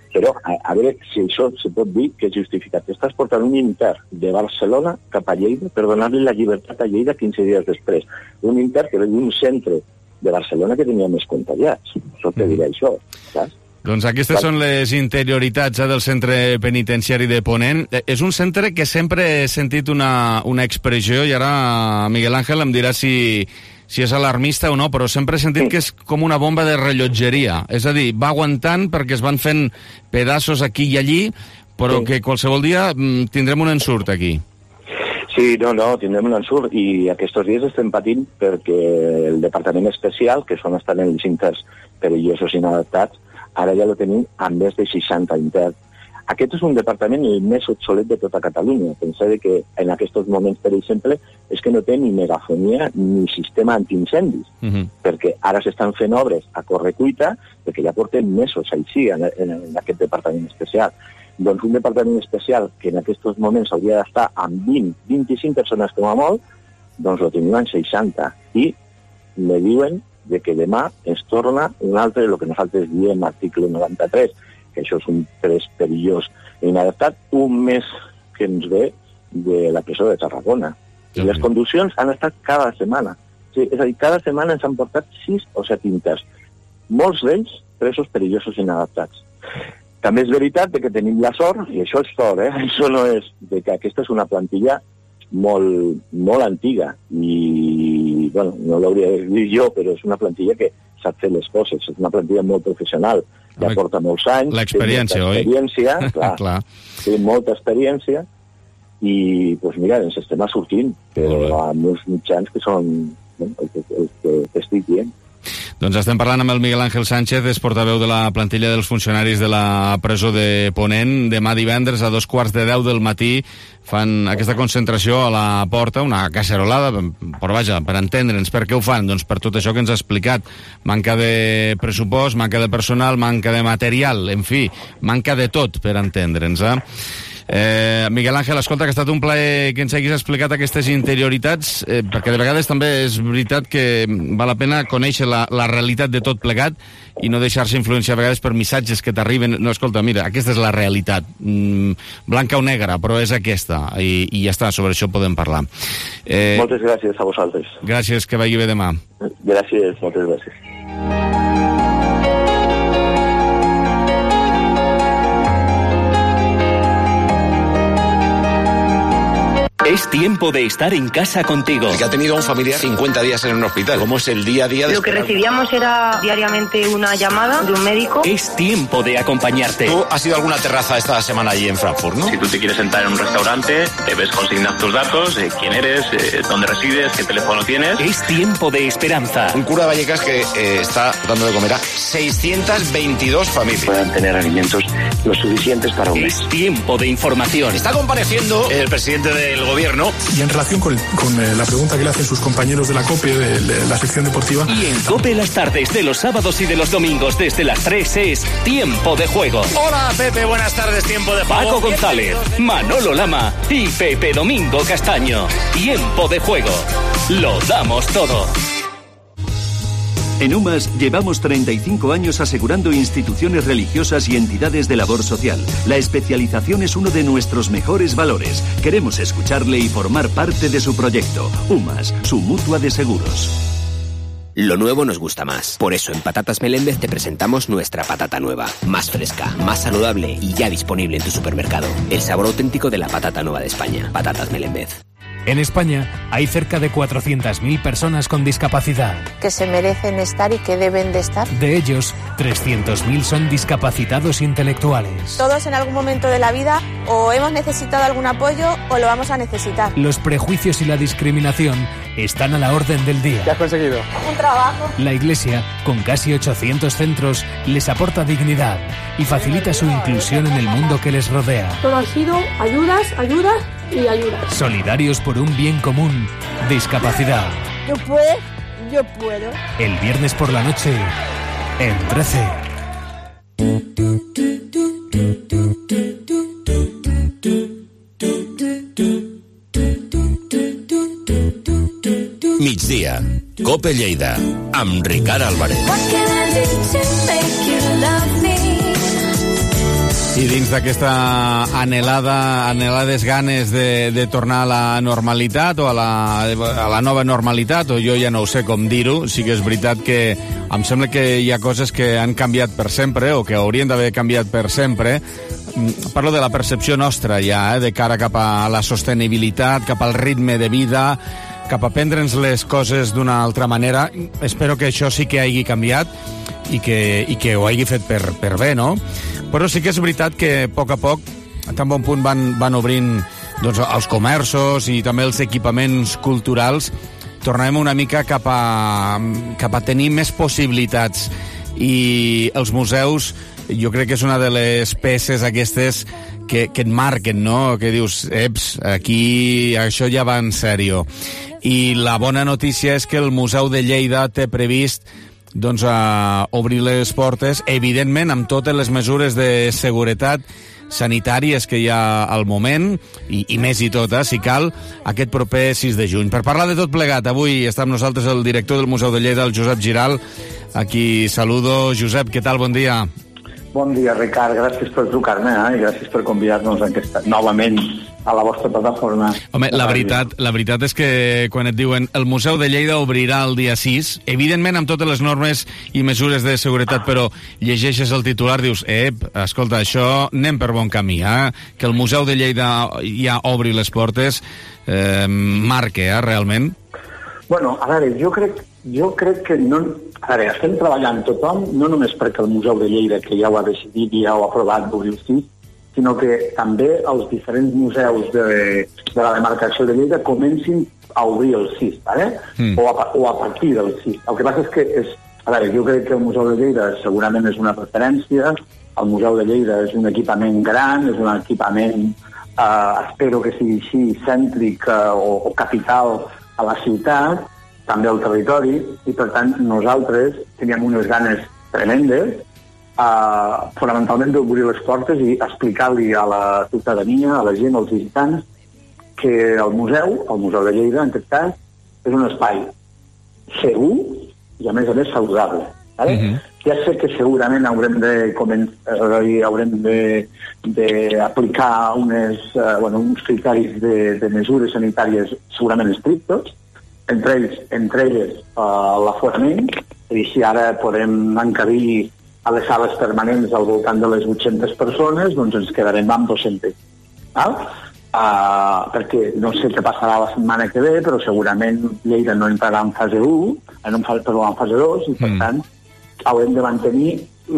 Però, a veure si això se pot dir que és justificat. Estàs portant un intern de Barcelona cap a Lleida per donar-li la llibertat a Lleida 15 dies després. Un intern que ve d'un centre de Barcelona que tenia més contagiats. Això te diré això, saps? Doncs aquestes són les interioritats del centre penitenciari de Ponent. És un centre que sempre he sentit una expressió, i ara Miguel Ángel em dirà si és alarmista o no, però sempre he sentit que és com una bomba de rellotgeria. És a dir, va aguantant perquè es van fent pedaços aquí i allí, però que qualsevol dia tindrem un ensurt aquí. Sí, no, tindrem un ensurt, i aquests dies estem patint perquè el departament especial, que són estan els interns perillosos i inadaptats, ara ja lo tenim amb més de 60 interns. Aquest és un departament el més obsolet de tota Catalunya. Pensar que en aquests moments, per exemple, és que no té ni megafonia ni sistema antiincendis, perquè ara s'estan fent obres a correcuita, perquè ja porten mesos així en aquest departament especial. Doncs un departament especial que en aquests moments hauria d'estar amb 20-25 persones com a molt, doncs lo tenim en 60. I me diuen de que demà ens torna un altre, el que nosaltres diem article 93, que això és un pres perillós i inadaptat, un mes que ens ve de la presó de Tarragona. I les conduccions han estat cada setmana. Sí, és a dir, cada setmana ens han portat 6 o 7 interns. Molts d'ells presos perillosos i inadaptats. També és veritat que tenim la sort, i això és sort, això no és, de que aquesta és una plantilla molt antiga, i bueno, no l'hauria de dir jo, però és una plantilla que sap fer les coses, és una plantilla molt professional, ja porta molts anys, l'experiència, oi? Clar. Té molta experiència, i doncs mira, ens estem sortint, però amb uns mitjans que són el que estic dient. Doncs estem parlant amb el Miguel Ángel Sánchez, és portaveu de la plantilla dels funcionaris de la presó de Ponent. Demà divendres a 9:45 del matí fan aquesta concentració a la porta, una cacerolada, però vaja, per entendre'ns, per què ho fan? Doncs per tot això que ens ha explicat. Manca de pressupost, manca de personal, manca de material, en fi, manca de tot per entendre'ns, Miguel Ángel, escolta, que ha estat un plaer que ens haguis explicat aquestes interioritats, perquè de vegades també és veritat que val la pena conèixer la realitat de tot plegat i no deixar-se influenciar a vegades per missatges que t'arriben. No, escolta, mira, aquesta és la realitat, blanca o negra, però és aquesta, i ja està, sobre això podem parlar. Moltes gràcies a vosaltres. Gràcies, que vagi bé demà. Gràcies, moltes gràcies. Es tiempo de estar en casa contigo. Que ha tenido un familiar 50 días en un hospital. ¿Cómo es el día a día? Lo que recibíamos era diariamente una llamada de un médico. Es tiempo de acompañarte. Tú has ido a alguna terraza esta semana allí en Frankfurt, ¿no? Si tú te quieres sentar en un restaurante, debes consignar tus datos, quién eres, dónde resides, qué teléfono tienes. Es tiempo de esperanza. Un cura de Vallecas que está dando de comer a 622 familias. Puedan tener alimentos lo suficientes para un mes. Es tiempo de información. Está compareciendo el presidente del gobierno. Y en relación con la pregunta que le hacen sus compañeros de la COPE, de la sección deportiva... Y en COPE las tardes de los sábados y de los domingos desde las 3 es Tiempo de Juego. Hola Pepe, buenas tardes, Tiempo de Juego. Paco González, Manolo Lama y Pepe Domingo Castaño. Tiempo de Juego. Lo damos todo. En UMAS llevamos 35 años asegurando instituciones religiosas y entidades de labor social. La especialización es uno de nuestros mejores valores. Queremos escucharle y formar parte de su proyecto. UMAS, su mutua de seguros. Lo nuevo nos gusta más. Por eso en Patatas Meléndez te presentamos nuestra patata nueva. Más fresca, más saludable y ya disponible en tu supermercado. El sabor auténtico de la patata nueva de España. Patatas Meléndez. En España hay cerca de 400.000 personas con discapacidad. Que se merecen estar y que deben de estar. De ellos, 300.000 son discapacitados intelectuales. Todos en algún momento de la vida o hemos necesitado algún apoyo o lo vamos a necesitar. Los prejuicios y la discriminación están a la orden del día. ¿Qué has conseguido? Un trabajo. La Iglesia, con casi 800 centros, les aporta dignidad y facilita su inclusión en el mundo que les rodea. Todo ha sido ayudas y ayudas. Solidarios por un bien común. Discapacidad. Tú puedes, yo puedo. El viernes por la noche, en 13. Migdia, Cope Lleida, amb Ricard Álvarez. I dins d'aquesta anhelades ganes de tornar a la normalitat o a la nova normalitat, o jo ja no ho sé com dir-ho, sí que és veritat que em sembla que hi ha coses que han canviat per sempre o que haurien d'haver canviat per sempre. Parlo de la percepció nostra ja, de cara cap a la sostenibilitat, cap al ritme de vida, cap a prendre'ns les coses d'una altra manera. Espero que això sí que hagi canviat i que ho hagi fet per bé, no? Però sí que és veritat que a poc, a tan bon punt van obrint doncs, els comerços i també els equipaments culturals, tornem una mica cap a tenir més possibilitats. I els museus, jo crec que és una de les peces aquestes que et marquen, no? Que dius, aquí això ja va en sèrio. I la bona notícia és que el Museu de Lleida té previst doncs, obrir les portes, evidentment amb totes les mesures de seguretat sanitàries que hi ha al moment, i més i tot, si cal, aquest proper 6 de juny. Per parlar de tot plegat, avui està amb nosaltres el director del Museu de Lleida, el Josep Giral, a qui saludo. Josep, què tal? Bon dia. Bon dia, Ricard. Gràcies per trucar-me i gràcies per convidar-nos novament a la vostra plataforma. Home, la veritat és que quan et diuen el Museu de Lleida obrirà el dia 6, evidentment amb totes les normes i mesures de seguretat, però llegeixes el titular, dius, escolta, això anem per bon camí, que el Museu de Lleida ja obri les portes, marca, realment. Bueno, a veure, jo crec que no... A veure, estem treballant tothom, no només perquè el Museu de Lleida, que ja ho ha decidit i ja ho ha aprovat d'obrir el 6, sinó que també els diferents museus de la demarcació de Lleida comencin a obrir el 6, ¿vale? O a partir del 6. El que passa és que, a veure, jo crec que el Museu de Lleida segurament és una referència, el Museu de Lleida és un equipament gran, és un equipament, espero que sigui així, cèntric o capital a la ciutat, també al territori, i per tant nosaltres teníem unes ganes tremendes, fonamentalment d'obrir les portes i explicar-li a la ciutadania, a la gent, als visitants, que el museu de Lleida, en aquest cas, és un espai segur i a més saludable. Ja sé que segurament haurem d'aplicar uns criteris de mesures sanitàries segurament estrictos, entre elles l'aforament, i si ara podem encabir a les sales permanents al voltant de les 800 persones, doncs ens quedarem amb 200. Perquè no sé què passarà la setmana que ve, però segurament Lleida no entrarà en fase 1, en fase 2, i per tant haurem de mantenir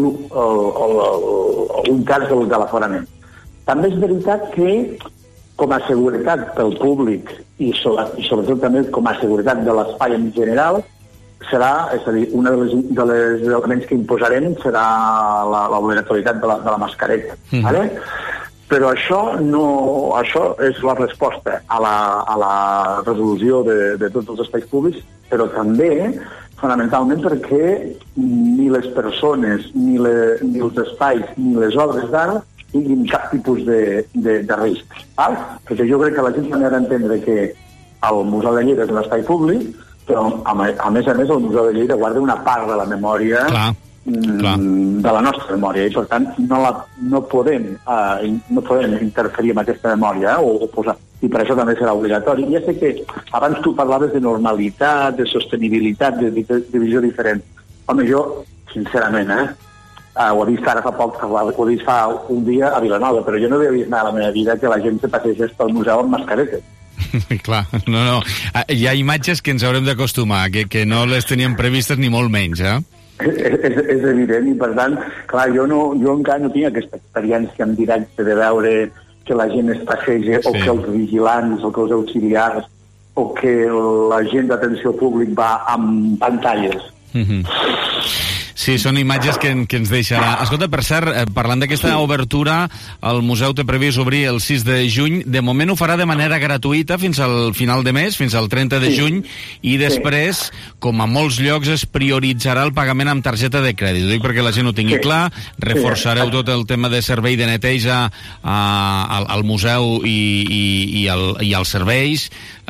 un terç de l'aforament. També és veritat que com a seguretat pel públic i sobretot també com a seguretat de l'espai en general, serà, és a dir, un dels elements que imposarem serà l'obligatorietat de la mascareta. Però això és la resposta a la resolució de tots els espais públics, però també fonamentalment perquè ni les persones, ni els espais, ni les obres d'art tinguin cap tipus de risc. Perquè jo crec que la gent s'ha d'entendre que el Museu de Lleida és un espai públic, però a més el Museu de Lleida guarda una part de la memòria de la nostra memòria, i per tant no podem interferir en aquesta memòria o posar, i per això també serà obligatori. Ja sé que abans tu parlaves de normalitat, de sostenibilitat, de visió diferent. Home, jo, sincerament, ho he vist ara fa poc, ho he vist fa un dia a Vilanova, però jo no havia vist mai a la meva vida que la gent se passegés pel museu amb mascaretes. Clar, no. Hi ha imatges que ens haurem d'acostumar, que no les teníem previstes ni molt menys, És evident, i per tant, clar, jo encara no tinc aquesta experiència en directe de veure que la gent es passeja, o que els vigilants, o que els auxiliars, o que la gent d'atenció públic va amb pantalles. Sí, són imatges que ens deixarà. Escolta, per cert, parlant d'aquesta obertura, el museu té previst obrir el 6 de juny. De moment ho farà de manera gratuïta fins al final de mes, fins al 30 de juny, i després, com a molts llocs, es prioritzarà el pagament amb targeta de crèdit. Ho dic perquè la gent ho tingui clar. Reforçareu tot el tema de servei de neteja al museu i als serveis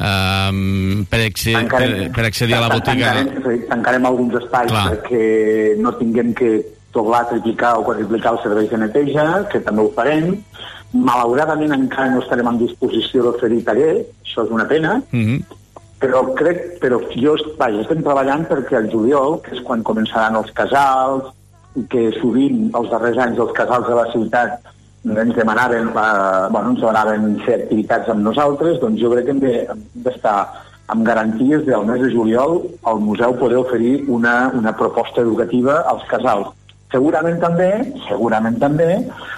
per accedir a la botiga. Tancarem alguns espais perquè no tinguem que doblar, triplicar o quadriplicar els serveis de neteja, que també ho farem. Malauradament encara no estarem en disposició d'oferir taller, això és una pena, però estem treballant perquè el juliol, que és quan començaran els casals, i que sovint els darrers anys els casals de la ciutat ens demanaven fer activitats amb nosaltres, doncs jo crec que hem d'estar amb garanties del mes de juliol al museu poder oferir una proposta educativa als casals. Segurament també,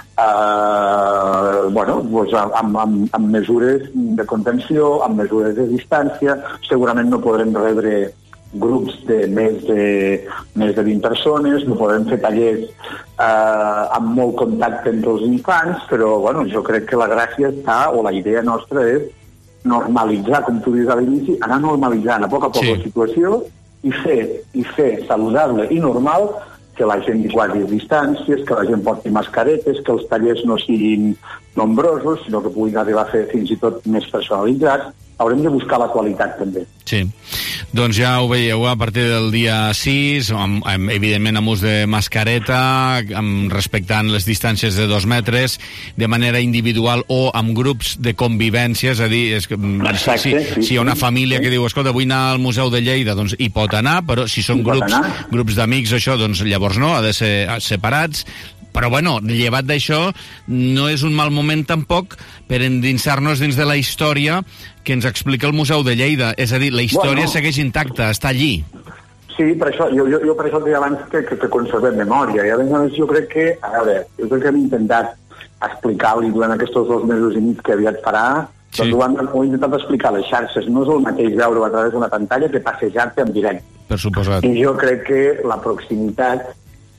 amb mesures de contenció, amb mesures de distància, segurament no podrem rebre grups de més de 20 persones, no podem fer tallers amb molt contacte entre els infants, però jo crec que la gràcia està, o la idea nostra és normalitzar, com tu dius a l'inici, anar normalitzant a poc la situació i fer saludable i normal que la gent guardi distàncies, que la gent porti mascaretes, que els tallers no siguin nombrosos, sinó que puguin arribar a fer fins i tot més personalitzats. Haurem de buscar la qualitat, també. Sí. Doncs ja ho veieu, a partir del dia 6, evidentment amb ús de mascareta, respectant les distàncies de 2 metres, de manera individual o amb grups de convivència, és a dir, si hi ha una família que diu, escolta, vull anar al Museu de Lleida, doncs hi pot anar, però si són grups d'amics, això, doncs llavors no, ha de ser separats. Però, llevat d'això, no és un mal moment tampoc per endinsar-nos dins de la història que ens explica el Museu de Lleida. És a dir, la història segueix intacta, està allí. Sí, per això, jo per això deia abans que conservem memòria. I a més, jo crec que hem intentat explicar-li durant aquests 2 mesos i mig que aviat farà, doncs ho he intentat explicar a les xarxes. No és el mateix veure-ho a través d'una pantalla que passejar-te en directe. Per suposat. I jo crec que la proximitat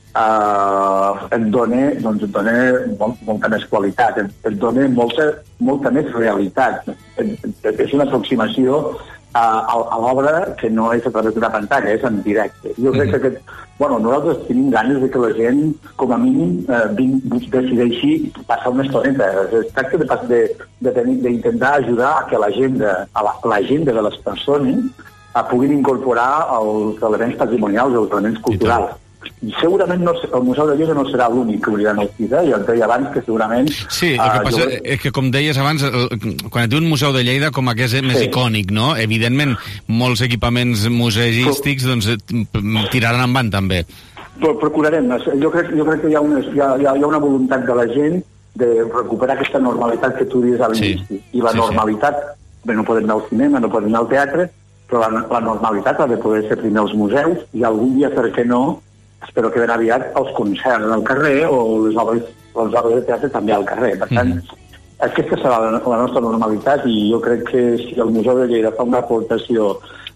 et dona molta més qualitat, et dona molta més realitat. És una aproximació a l'obra que no és a través d'una pantalla, és en directe. Jo crec que nosaltres tenim ganes de que la gent, com a mínim, decideixi passar una estoneta. Es tracta d'intentar ajudar a que l'agenda de les persones puguin incorporar els elements patrimonials, els elements culturals. I segurament el Museu de Lleida no serà l'únic que obrirà el CIDA, ja et deia abans que segurament... Sí, el que passa és que, com deies abans, quan et diu un Museu de Lleida, com que és més icònic, no? Evidentment, molts equipaments museístics tiraran endavant, també. Procurarem. Jo crec que hi ha una voluntat de la gent de recuperar aquesta normalitat que tu dius a l'inici. I la normalitat, no podem anar al cinema, no podem anar al teatre, però la normalitat ha de poder ser primer als museus i algun dia, per què no, espero que ben aviat els concerts al carrer o les obres de teatre també al carrer. Per tant, aquesta serà la nostra normalitat i jo crec que si el Museu de Lleida fa una aportació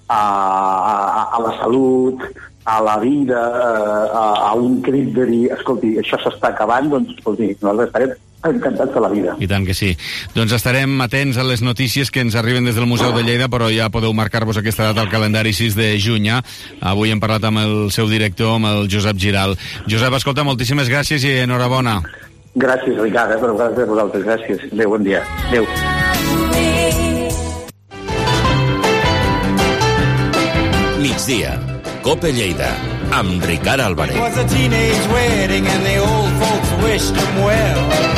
a la salut, a la vida, a un crit de dir, escolti, això s'està acabant, doncs, escolti, nosaltres estarem encantats de la vida. I tant que sí. Doncs estarem atents a les notícies que ens arriben des del Museu de Lleida, però ja podeu marcar-vos aquesta data al calendari 6 de juny. Avui hem parlat amb el seu director, amb el Josep Giral. Josep, escolta, moltíssimes gràcies i enhorabona. Gràcies, Ricard, però gràcies a vosaltres. Gràcies. Adéu, bon dia. Adéu. Migdia. COPE Lleida, amb Ricard Álvarez. It was a teenage wedding and the old folks wished him well.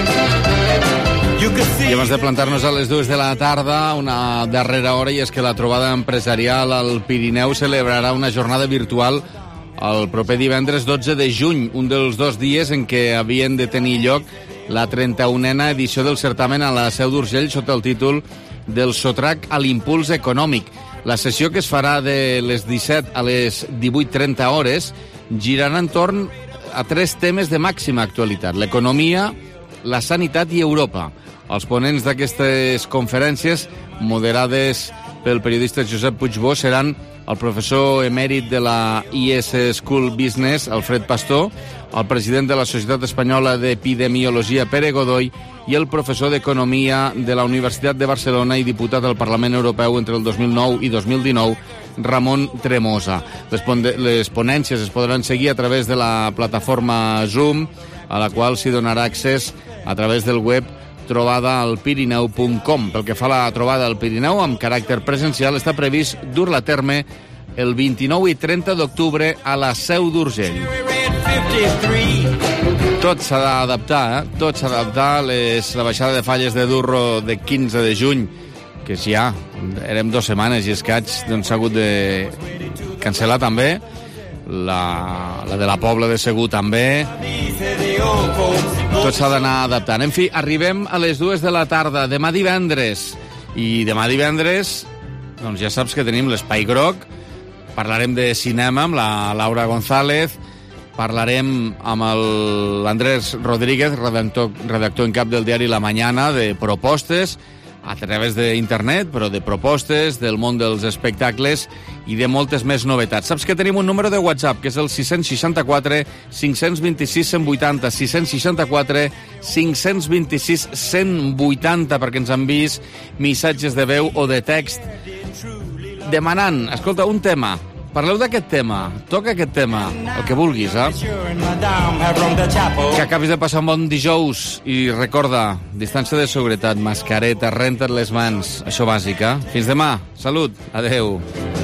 I abans de plantar-nos a les 2 de la tarda, una darrera hora, i és que la trobada empresarial al Pirineu celebrarà una jornada virtual el proper divendres 12 de juny, un dels 2 dies en què havien de tenir lloc la 31a edició del certamen a la Seu d'Urgell sota el títol del Sotrac a l'impuls econòmic. La sessió, que es farà de les 17 a les 18:30 hores, girarà entorn a 3 temes de màxima actualitat: l'economia, la sanitat i Europa. Els ponents d'aquestes conferències, moderades pel periodista Josep Puigbó, seran el professor emèrit de la IS School Business, Alfred Pastor, el president de la Societat Espanyola d'Epidemiologia, Pere Godoy, i el professor d'Economia de la Universitat de Barcelona i diputat al Parlament Europeu entre el 2009 i 2019, Ramon Tremosa. Les ponències es podran seguir a través de la plataforma Zoom, a la qual s'hi donarà accés a través del web trobadaalpirineu.com. Pel que fa a la trobada al Pirineu, amb caràcter presencial, està previst dur-la a terme el 29 i 30 d'octubre a la Seu d'Urgell. Tot s'ha d'adaptar, Tot s'ha d'adaptar. La baixada de falles de Durro de 15 de juny, que ja érem 2 setmanes i escaig, doncs s'ha hagut de cancel·lar també. La de la Pobla de Segur també. Tot s'ha d'anar adaptant. En fi, arribem a les 2 de la tarda, demà divendres. I demà divendres, doncs ja saps que tenim l'Espai Groc. Parlarem de cinema amb la Laura González. Parlarem amb l'Andrés Rodríguez, redactor en cap del diari La Mañana, de propostes a través d'internet, però de propostes del món dels espectacles i de moltes més novetats. Saps que tenim un número de WhatsApp, que és el 664 526 180, 664 526 180, perquè ens enviïs missatges de veu o de text demanant, escolta, un tema. Parleu d'aquest tema, toca aquest tema, el que vulguis, Que acabis de passar un bon dijous i recorda, distància de seguretat, mascareta, renta't les mans, això bàsic, Fins demà, salut, adeu.